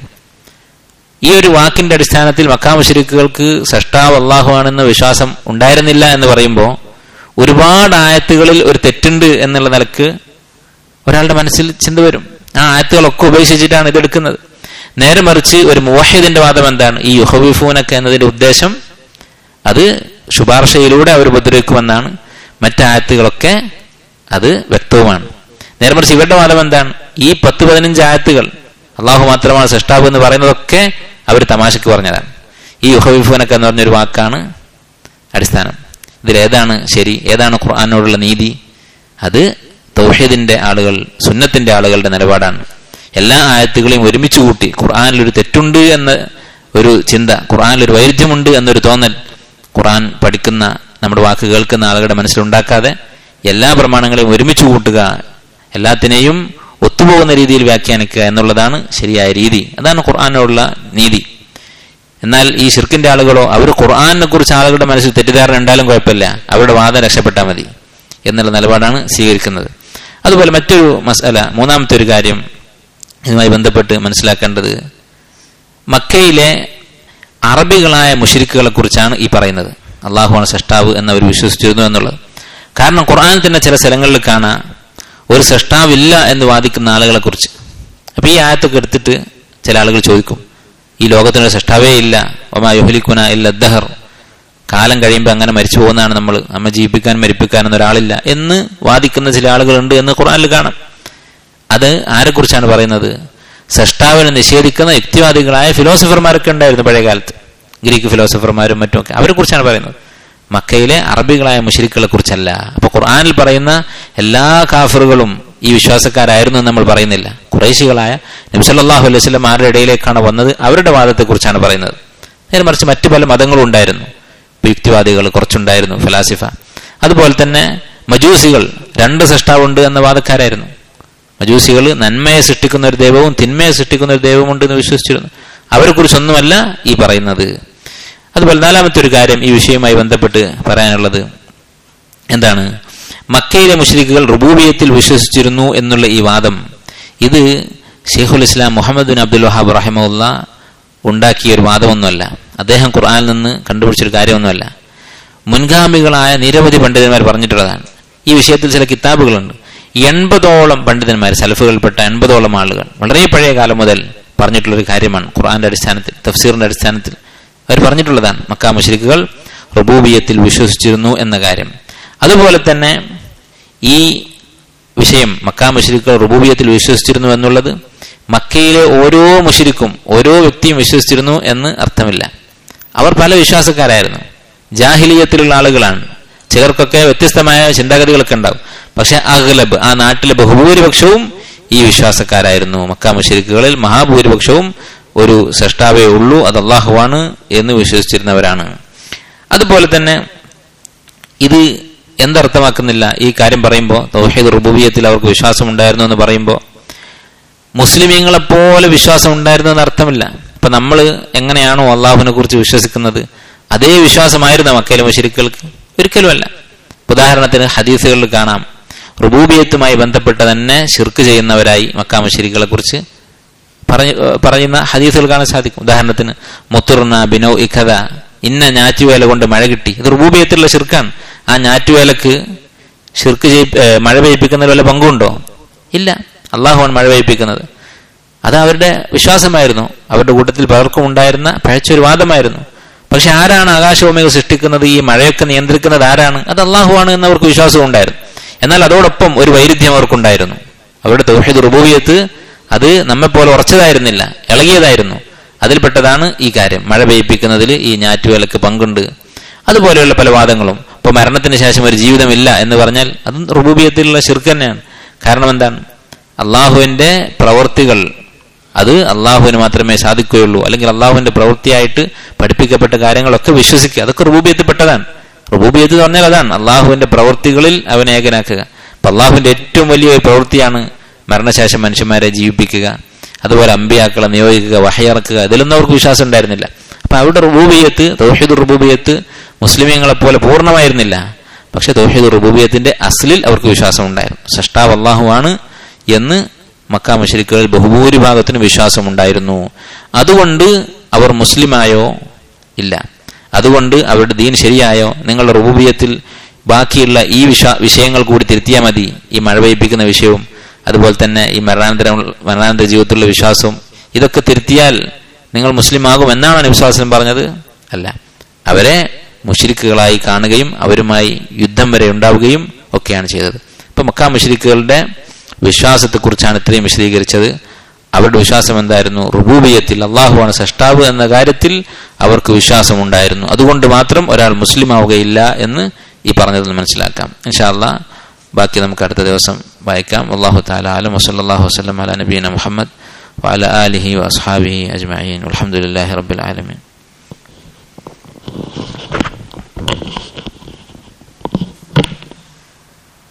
ഈ ഒരു വാക്കിന്റെ അടിസ്ഥാനത്തിൽ മക്കാ മുശ്രിക്കുകൾക്ക് സൃഷ്ടാവ് അള്ളാഹു ആണെന്ന് വിശ്വാസം ഉണ്ടായിരുന്നില്ല എന്ന് പറയുമ്പോൾ ഒരുപാട് ആയത്തുകളിൽ ഒരു തെറ്റുണ്ട് എന്നുള്ള നിലക്ക് ഒരാളുടെ മനസ്സിൽ ചിന്ത വരും. ആ ആയത്തുകളൊക്കെ ഉപേക്ഷിച്ചിട്ടാണ് ഇതെടുക്കുന്നത്. നേരെ മറിച്ച് ഒരു മുവഹിദിന്റെ വാദം എന്താണ്? ഈ യുഹവിഫൂനക്ക് എന്നതിന്റെ ഉദ്ദേശം അത് ശുപാർശയിലൂടെ അവർ ഉപദ്രവിക്കുമെന്നാണ്. മറ്റായത്തുകളൊക്കെ അത് വ്യക്തവുമാണ്. നേരെ മറിച്ച് ഇവരുടെ വാദം എന്താണ്? ഈ 10-15 ആയത്തുകൾ അള്ളാഹു മാത്രമാണ് സൃഷ്ടാവ് എന്ന് പറയുന്നതൊക്കെ അവർ തമാശക്ക് പറഞ്ഞതാണ്. ഈ യുഹവിഫൂനക്ക് എന്ന് പറഞ്ഞൊരു വാക്കാണ് അടിസ്ഥാനം. ഇതിലേതാണ് ശരി, ഏതാണ് ഖുർആനോടുള്ള നീതി? അത് തൗഹീദിന്റെ ആളുകൾ, സുന്നത്തിന്റെ ആളുകളുടെ നിലപാടാണ്. എല്ലാ ആയത്തുകളെയും ഒരുമിച്ച് കൂട്ടി ഖുർആനിലൊരു തെറ്റുണ്ട് എന്ന ഒരു ചിന്ത, ഖുർആനിലൊരു വൈരുദ്ധ്യമുണ്ട് എന്നൊരു തോന്നൽ ഖുർആൻ പഠിക്കുന്ന, നമ്മുടെ വാക്ക് കേൾക്കുന്ന ആളുകളുടെ മനസ്സിലുണ്ടാക്കാതെ എല്ലാ പ്രമാണങ്ങളെയും ഒരുമിച്ച് കൂട്ടുക, എല്ലാത്തിനെയും ഒത്തുപോകുന്ന രീതിയിൽ വ്യാഖ്യാനിക്കുക എന്നുള്ളതാണ് ശരിയായ രീതി. അതാണ് ഖുർആനോടുള്ള നീതി. എന്നാൽ ഈ ശിർക്കിന്റെ ആളുകളോ, അവർ ഖുർആനെ കുറിച്ച് ആളുകളുടെ മനസ്സിൽ തെറ്റിദ്ധാരണ ഉണ്ടായാലും കുഴപ്പമില്ല, അവരുടെ വാദം രക്ഷപ്പെട്ടാൽ മതി എന്നുള്ള നിലപാടാണ് സ്വീകരിക്കുന്നത്. അതുപോലെ മറ്റൊരു മസല, മൂന്നാമത്തെ ഒരു കാര്യം ഇതുമായി ബന്ധപ്പെട്ട് മനസ്സിലാക്കേണ്ടത്, മക്കയിലെ അറബികളായ മുശ്രിക്കുകളെ കുറിച്ചാണ് ഈ പറയുന്നത്. അള്ളാഹുവാണ് സൃഷ്ടാവ് എന്നവർ വിശ്വസിച്ചിരുന്നു എന്നുള്ളത്. കാരണം ഖുർആനിൽ തന്നെ ചില സ്ഥലങ്ങളിൽ കാണാം ഒരു സൃഷ്ടാവില്ല എന്ന് വാദിക്കുന്ന ആളുകളെ കുറിച്ച്. അപ്പൊ ഈ ആയത്തൊക്കെ എടുത്തിട്ട് ചില ആളുകൾ ചോദിക്കും, ഈ ലോകത്തിനൊരു സൃഷ്ടാവേ ഇല്ല, വമാ യുഹ്ലികുനാ ഇല്ല ദഹർ, കാലം കഴിയുമ്പോൾ അങ്ങനെ മരിച്ചു പോകുന്നതാണ് നമ്മ ജീവിപ്പിക്കാനും മരിപ്പിക്കാനും ഒരാളില്ല എന്ന് വാദിക്കുന്ന ചില ആളുകളുണ്ട് എന്ന് ഖുർആനിൽ കാണാം. അത് ആരെക്കുറിച്ചാണ് പറയുന്നത്? സൃഷ്ടാവിനെ നിഷേധിക്കുന്ന യുക്തിവാദികളായ ഫിലോസഫർമാരൊക്കെ ഉണ്ടായിരുന്നു പഴയ കാലത്ത്, ഗ്രീക്ക് ഫിലോസഫർമാരും മറ്റുമൊക്കെ, അവരെ കുറിച്ചാണ് പറയുന്നത്. മക്കയിലെ അറബികളായ മുശ്രിക്കുകളെ കുറിച്ചല്ല. അപ്പൊ ഖുർആനിൽ പറയുന്ന എല്ലാ കാഫിറുകളും ഈ വിശ്വാസക്കാരായിരുന്നു എന്ന് നമ്മൾ പറയുന്നില്ല. ഖുറൈശികളായ നബി സല്ലല്ലാഹു അലൈഹി വസല്ലം ആരുടെ ഇടയിലേക്കാണ് വന്നത്, അവരുടെ വാദത്തെക്കുറിച്ചാണ് പറയുന്നത്. നേരെ മറിച്ച് മറ്റു പല മതങ്ങളും ഉണ്ടായിരുന്നു. യുക്തിവാദികൾ കുറച്ചുണ്ടായിരുന്നു, ഫലാസിഫ. അതുപോലെ തന്നെ മജൂസികൾ 2 സൃഷ്ടാവുണ്ട് എന്ന വാദക്കാരായിരുന്നു. മജൂസികൾ നന്മയെ സൃഷ്ടിക്കുന്ന ഒരു ദൈവവും തിന്മയെ സൃഷ്ടിക്കുന്ന ഒരു ദൈവമുണ്ട് എന്ന് വിശ്വസിച്ചിരുന്നു. അവരെ കുറിച്ചൊന്നുമല്ല ഈ പറയുന്നത്. അതുപോലെ 4-മത്തെ ഒരു കാര്യം ഈ വിഷയവുമായി ബന്ധപ്പെട്ട് പറയാനുള്ളത് എന്താണ്? മക്കയിലെ മുശ്രിക്കുകൾ റുബൂബിയത്തിൽ വിശ്വസിച്ചിരുന്നു എന്നുള്ള ഈ വാദം, ഇത് ശൈഖുൽ ഇസ്ലാം മുഹമ്മദ് ബിൻ അബ്ദുൽ വഹാബ് റഹിമഹുല്ലാ ഉണ്ടാക്കിയ ഒരു വാദമൊന്നുമല്ല. അദ്ദേഹം ഖുർആനിൽ നിന്ന് കണ്ടുപിടിച്ചൊരു കാര്യമൊന്നുമല്ല. മുൻഗാമികളായ നിരവധി പണ്ഡിതന്മാർ പറഞ്ഞിട്ടുള്ളതാണ്. ഈ വിഷയത്തിൽ ചില കിതാബുകളുണ്ട്. 80ഓളം പണ്ഡിതന്മാർ, സലഫുകൾപ്പെട്ട 80ഓളം ആളുകൾ വളരെ പഴയ കാലം മുതൽ പറഞ്ഞിട്ടുള്ളൊരു കാര്യമാണ്. ഖുർആന്റെ അടിസ്ഥാനത്തിൽ, തഫ്സീറിന്റെ അടിസ്ഥാനത്തിൽ അവർ പറഞ്ഞിട്ടുള്ളതാണ് മക്ക മുശ്രിക്കുകൾ റുബൂബിയത്തിൽ വിശ്വസിച്ചിരുന്നു എന്ന കാര്യം. അതുപോലെ തന്നെ ഈ വിഷയം മക്ക മുശ്രിക്കുകൾ റുബൂബിയത്തിൽ വിശ്വസിച്ചിരുന്നു എന്നുള്ളത് മക്കയിലെ ഓരോ മുശ്രിക്കും ഓരോ വ്യക്തിയും വിശ്വസിച്ചിരുന്നു എന്ന് അർത്ഥമില്ല. അവർ പല വിശ്വാസക്കാരായിരുന്നു, ജാഹിലിയത്തിലുള്ള ആളുകളാണ്. ചിലർക്കൊക്കെ വ്യത്യസ്തമായ ചിന്താഗതികളൊക്കെ ഉണ്ടാവും. പക്ഷെ അഗ്ലബ്, ആ നാട്ടിലെ ബഹുഭൂരിപക്ഷവും ഈ വിശ്വാസക്കാരായിരുന്നു. മക്ക മുശ്രിക്കുകളിൽ മഹാഭൂരിപക്ഷവും ഒരു സൃഷ്ടാവേ ഉള്ളൂ, അത് അല്ലാഹുവാണ് എന്ന് വിശ്വസിച്ചിരുന്നവരാണ്. അതുപോലെ തന്നെ ഇത് എന്തർത്ഥമാക്കുന്നില്ല ഈ കാര്യം പറയുമ്പോൾ, തൗഹീദ് റുബൂബിയത്തിൽ അവർക്ക് വിശ്വാസം ഉണ്ടായിരുന്നു എന്ന് പറയുമ്പോൾ മുസ്ലിമീങ്ങളെപ്പോലെ വിശ്വാസം ഉണ്ടായിരുന്നു എന്ന് അർത്ഥമില്ല. ഇപ്പൊ നമ്മൾ എങ്ങനെയാണോ അള്ളാഹുവിനെ കുറിച്ച് വിശ്വസിക്കുന്നത് അതേ വിശ്വാസമായിരുന്നു മക്കയിലെ മുശ്രിക്കുകൾക്ക്? ഒരിക്കലുമല്ല. ഉദാഹരണത്തിന് ഹദീസുകളിൽ കാണാം, റുബൂബിയത്തുമായി ബന്ധപ്പെട്ട് തന്നെ ശിർക്ക് ചെയ്യുന്നവരായി മക്ക മുശ്രിക്കുകളെ കുറിച്ച് പറയുന്ന ഹദീസുകൾ കാണാൻ സാധിക്കും. ഉദാഹരണത്തിന് മുത്തുർന ബിനോ ഇഖദ, ഇന്ന ഞാറ്റുവേല കൊണ്ട് മഴ കിട്ടി. ഇത് റുബൂബിയത്തിലുള്ള ശിർക്കാണ്. ആ ഞാറ്റുവേലക്ക് ശിർക്ക് മഴ പെയ്യിപ്പിക്കുന്നതിൽ വല്ല പങ്കുണ്ടോ? ഇല്ല. അള്ളാഹുവാണ് മഴ പെയ്യിപ്പിക്കുന്നത്. അത് അവരുടെ വിശ്വാസമായിരുന്നു. അവരുടെ കൂട്ടത്തിൽ പലർക്കും ഉണ്ടായിരുന്ന പഴച്ചൊരു വാദമായിരുന്നു. പക്ഷെ ആരാണ് ആകാശഭൂമികൾ സൃഷ്ടിക്കുന്നത്, ഈ മഴയൊക്കെ നിയന്ത്രിക്കുന്നത് ആരാണ്? അത് അള്ളാഹുവാണ് എന്നവർക്ക് വിശ്വാസം ഉണ്ടായിരുന്നു. എന്നാൽ അതോടൊപ്പം ഒരു വൈരുദ്ധ്യം അവർക്കുണ്ടായിരുന്നു. അവരുടെ തൗഹീദ് റുബൂബിയത്ത് അത് നമ്മെപ്പോലെ ഉറച്ചതായിരുന്നില്ല, ഇളകിയതായിരുന്നു. അതിൽപ്പെട്ടതാണ് ഈ കാര്യം, മഴ പെയ്യിപ്പിക്കുന്നതിൽ ഈ ഞാറ്റുവേലക്ക് പങ്കുണ്ട്. അതുപോലെയുള്ള പല വാദങ്ങളും. ഇപ്പൊ മരണത്തിന് ശേഷം ഒരു ജീവിതമില്ല എന്ന് പറഞ്ഞാൽ അതും റുബൂബിയത്തിലുള്ള ശിർക്ക് തന്നെയാണ്. കാരണം എന്താണ്? അള്ളാഹുവിന്റെ പ്രവൃത്തികൾ അത് അള്ളാഹുവിന് മാത്രമേ സാധിക്കുകയുള്ളൂ, അല്ലെങ്കിൽ അള്ളാഹുവിന്റെ പ്രവൃത്തിയായിട്ട് പഠിപ്പിക്കപ്പെട്ട കാര്യങ്ങളൊക്കെ വിശ്വസിക്കുക, അതൊക്കെ റുബൂബിയത്തിൽപ്പെട്ടതാണ്. റുബൂബിയത്ത് എന്ന് പറഞ്ഞാൽ അതാണ് അള്ളാഹുവിന്റെ പ്രവൃത്തികളിൽ അവനെ ഏകനാക്കുക. അപ്പൊ അള്ളാഹുവിന്റെ ഏറ്റവും വലിയ പ്രവൃത്തിയാണ് മരണശേഷം മനുഷ്യന്മാരെ ജീവിപ്പിക്കുക, അതുപോലെ അമ്പിയാക്കളെ നിയോഗിക്കുക, വഹയിറക്കുക. ഇതിലൊന്നും അവർക്ക് വിശ്വാസം ഉണ്ടായിരുന്നില്ല. അപ്പൊ അവരുടെ റുബൂബിയത്ത്, തൗഹീദ് റുബൂബിയത്ത് മുസ്ലിമീങ്ങളെ പോലെ പൂർണ്ണമായിരുന്നില്ല. പക്ഷെ തൗഹീദ് റുബൂബിയത്തിന്റെ അസ്ലിൽ അവർക്ക് വിശ്വാസം ഉണ്ടായിരുന്നു. സൃഷ്ടാവ് അള്ളാഹുവാണ് എന്ന് മക്ക മുശ്രിക്കുകളിൽ ബഹുഭൂരിഭാഗത്തിന് വിശ്വാസം ഉണ്ടായിരുന്നു. അതുകൊണ്ട് അവർ മുസ്ലിമായോ? ഇല്ല. അതുകൊണ്ട് അവരുടെ ദീൻ ശരിയായോ? നിങ്ങളുടെ റുബൂബിയത്തിൽ ബാക്കിയുള്ള ഈ വിഷയങ്ങൾ കൂടി തിരുത്തിയാൽ മതി. ഈ മഴ പെയ്യിപ്പിക്കുന്ന വിഷയവും അതുപോലെ തന്നെ ഈ മരണാനന്തര ജീവിതത്തിലുള്ള വിശ്വാസവും ഇതൊക്കെ തിരുത്തിയാൽ നിങ്ങൾ മുസ്ലിം ആകും എന്നാണ് നബി സ്വല്ലല്ലാഹു അലൈഹി വസല്ലം പറഞ്ഞത്? അല്ല. അവരെ മുശ്രിക്കുകളായി കാണുകയും അവരുമായി യുദ്ധം വരെ ഉണ്ടാവുകയും ഒക്കെയാണ് ചെയ്തത്. ഇപ്പൊ മക്ക മുശ്രിക്കുകളുടെ വിശ്വാസത്തെക്കുറിച്ചാണ് ഇത്രയും വിശദീകരിച്ചത്. അവരുടെ വിശ്വാസം എന്തായിരുന്നു? റുബൂബിയത്തിൽ അള്ളാഹുവാണ് സൃഷ്ടാവ് എന്ന കാര്യത്തിൽ അവർക്ക് വിശ്വാസമുണ്ടായിരുന്നു. അതുകൊണ്ട് മാത്രം ഒരാൾ മുസ്ലിം ആവുകയില്ല എന്ന് ഈ പറഞ്ഞതിൽ മനസ്സിലാക്കാം. ഇൻഷാ അല്ലാഹ് ബാക്കി നമുക്ക് അടുത്ത ദിവസം വായിക്കാം. അല്ലാഹു തആല അലം. വസല്ലല്ലാഹു വസല്ലം അലാ നബിയിന മുഹമ്മദ് വഅലാ ആലിഹി വഅസ്ഹാബിഹി അജ്മഈൻ. വൽഹംദുലില്ലാഹി റബ്ബിൽ ആലമീൻ.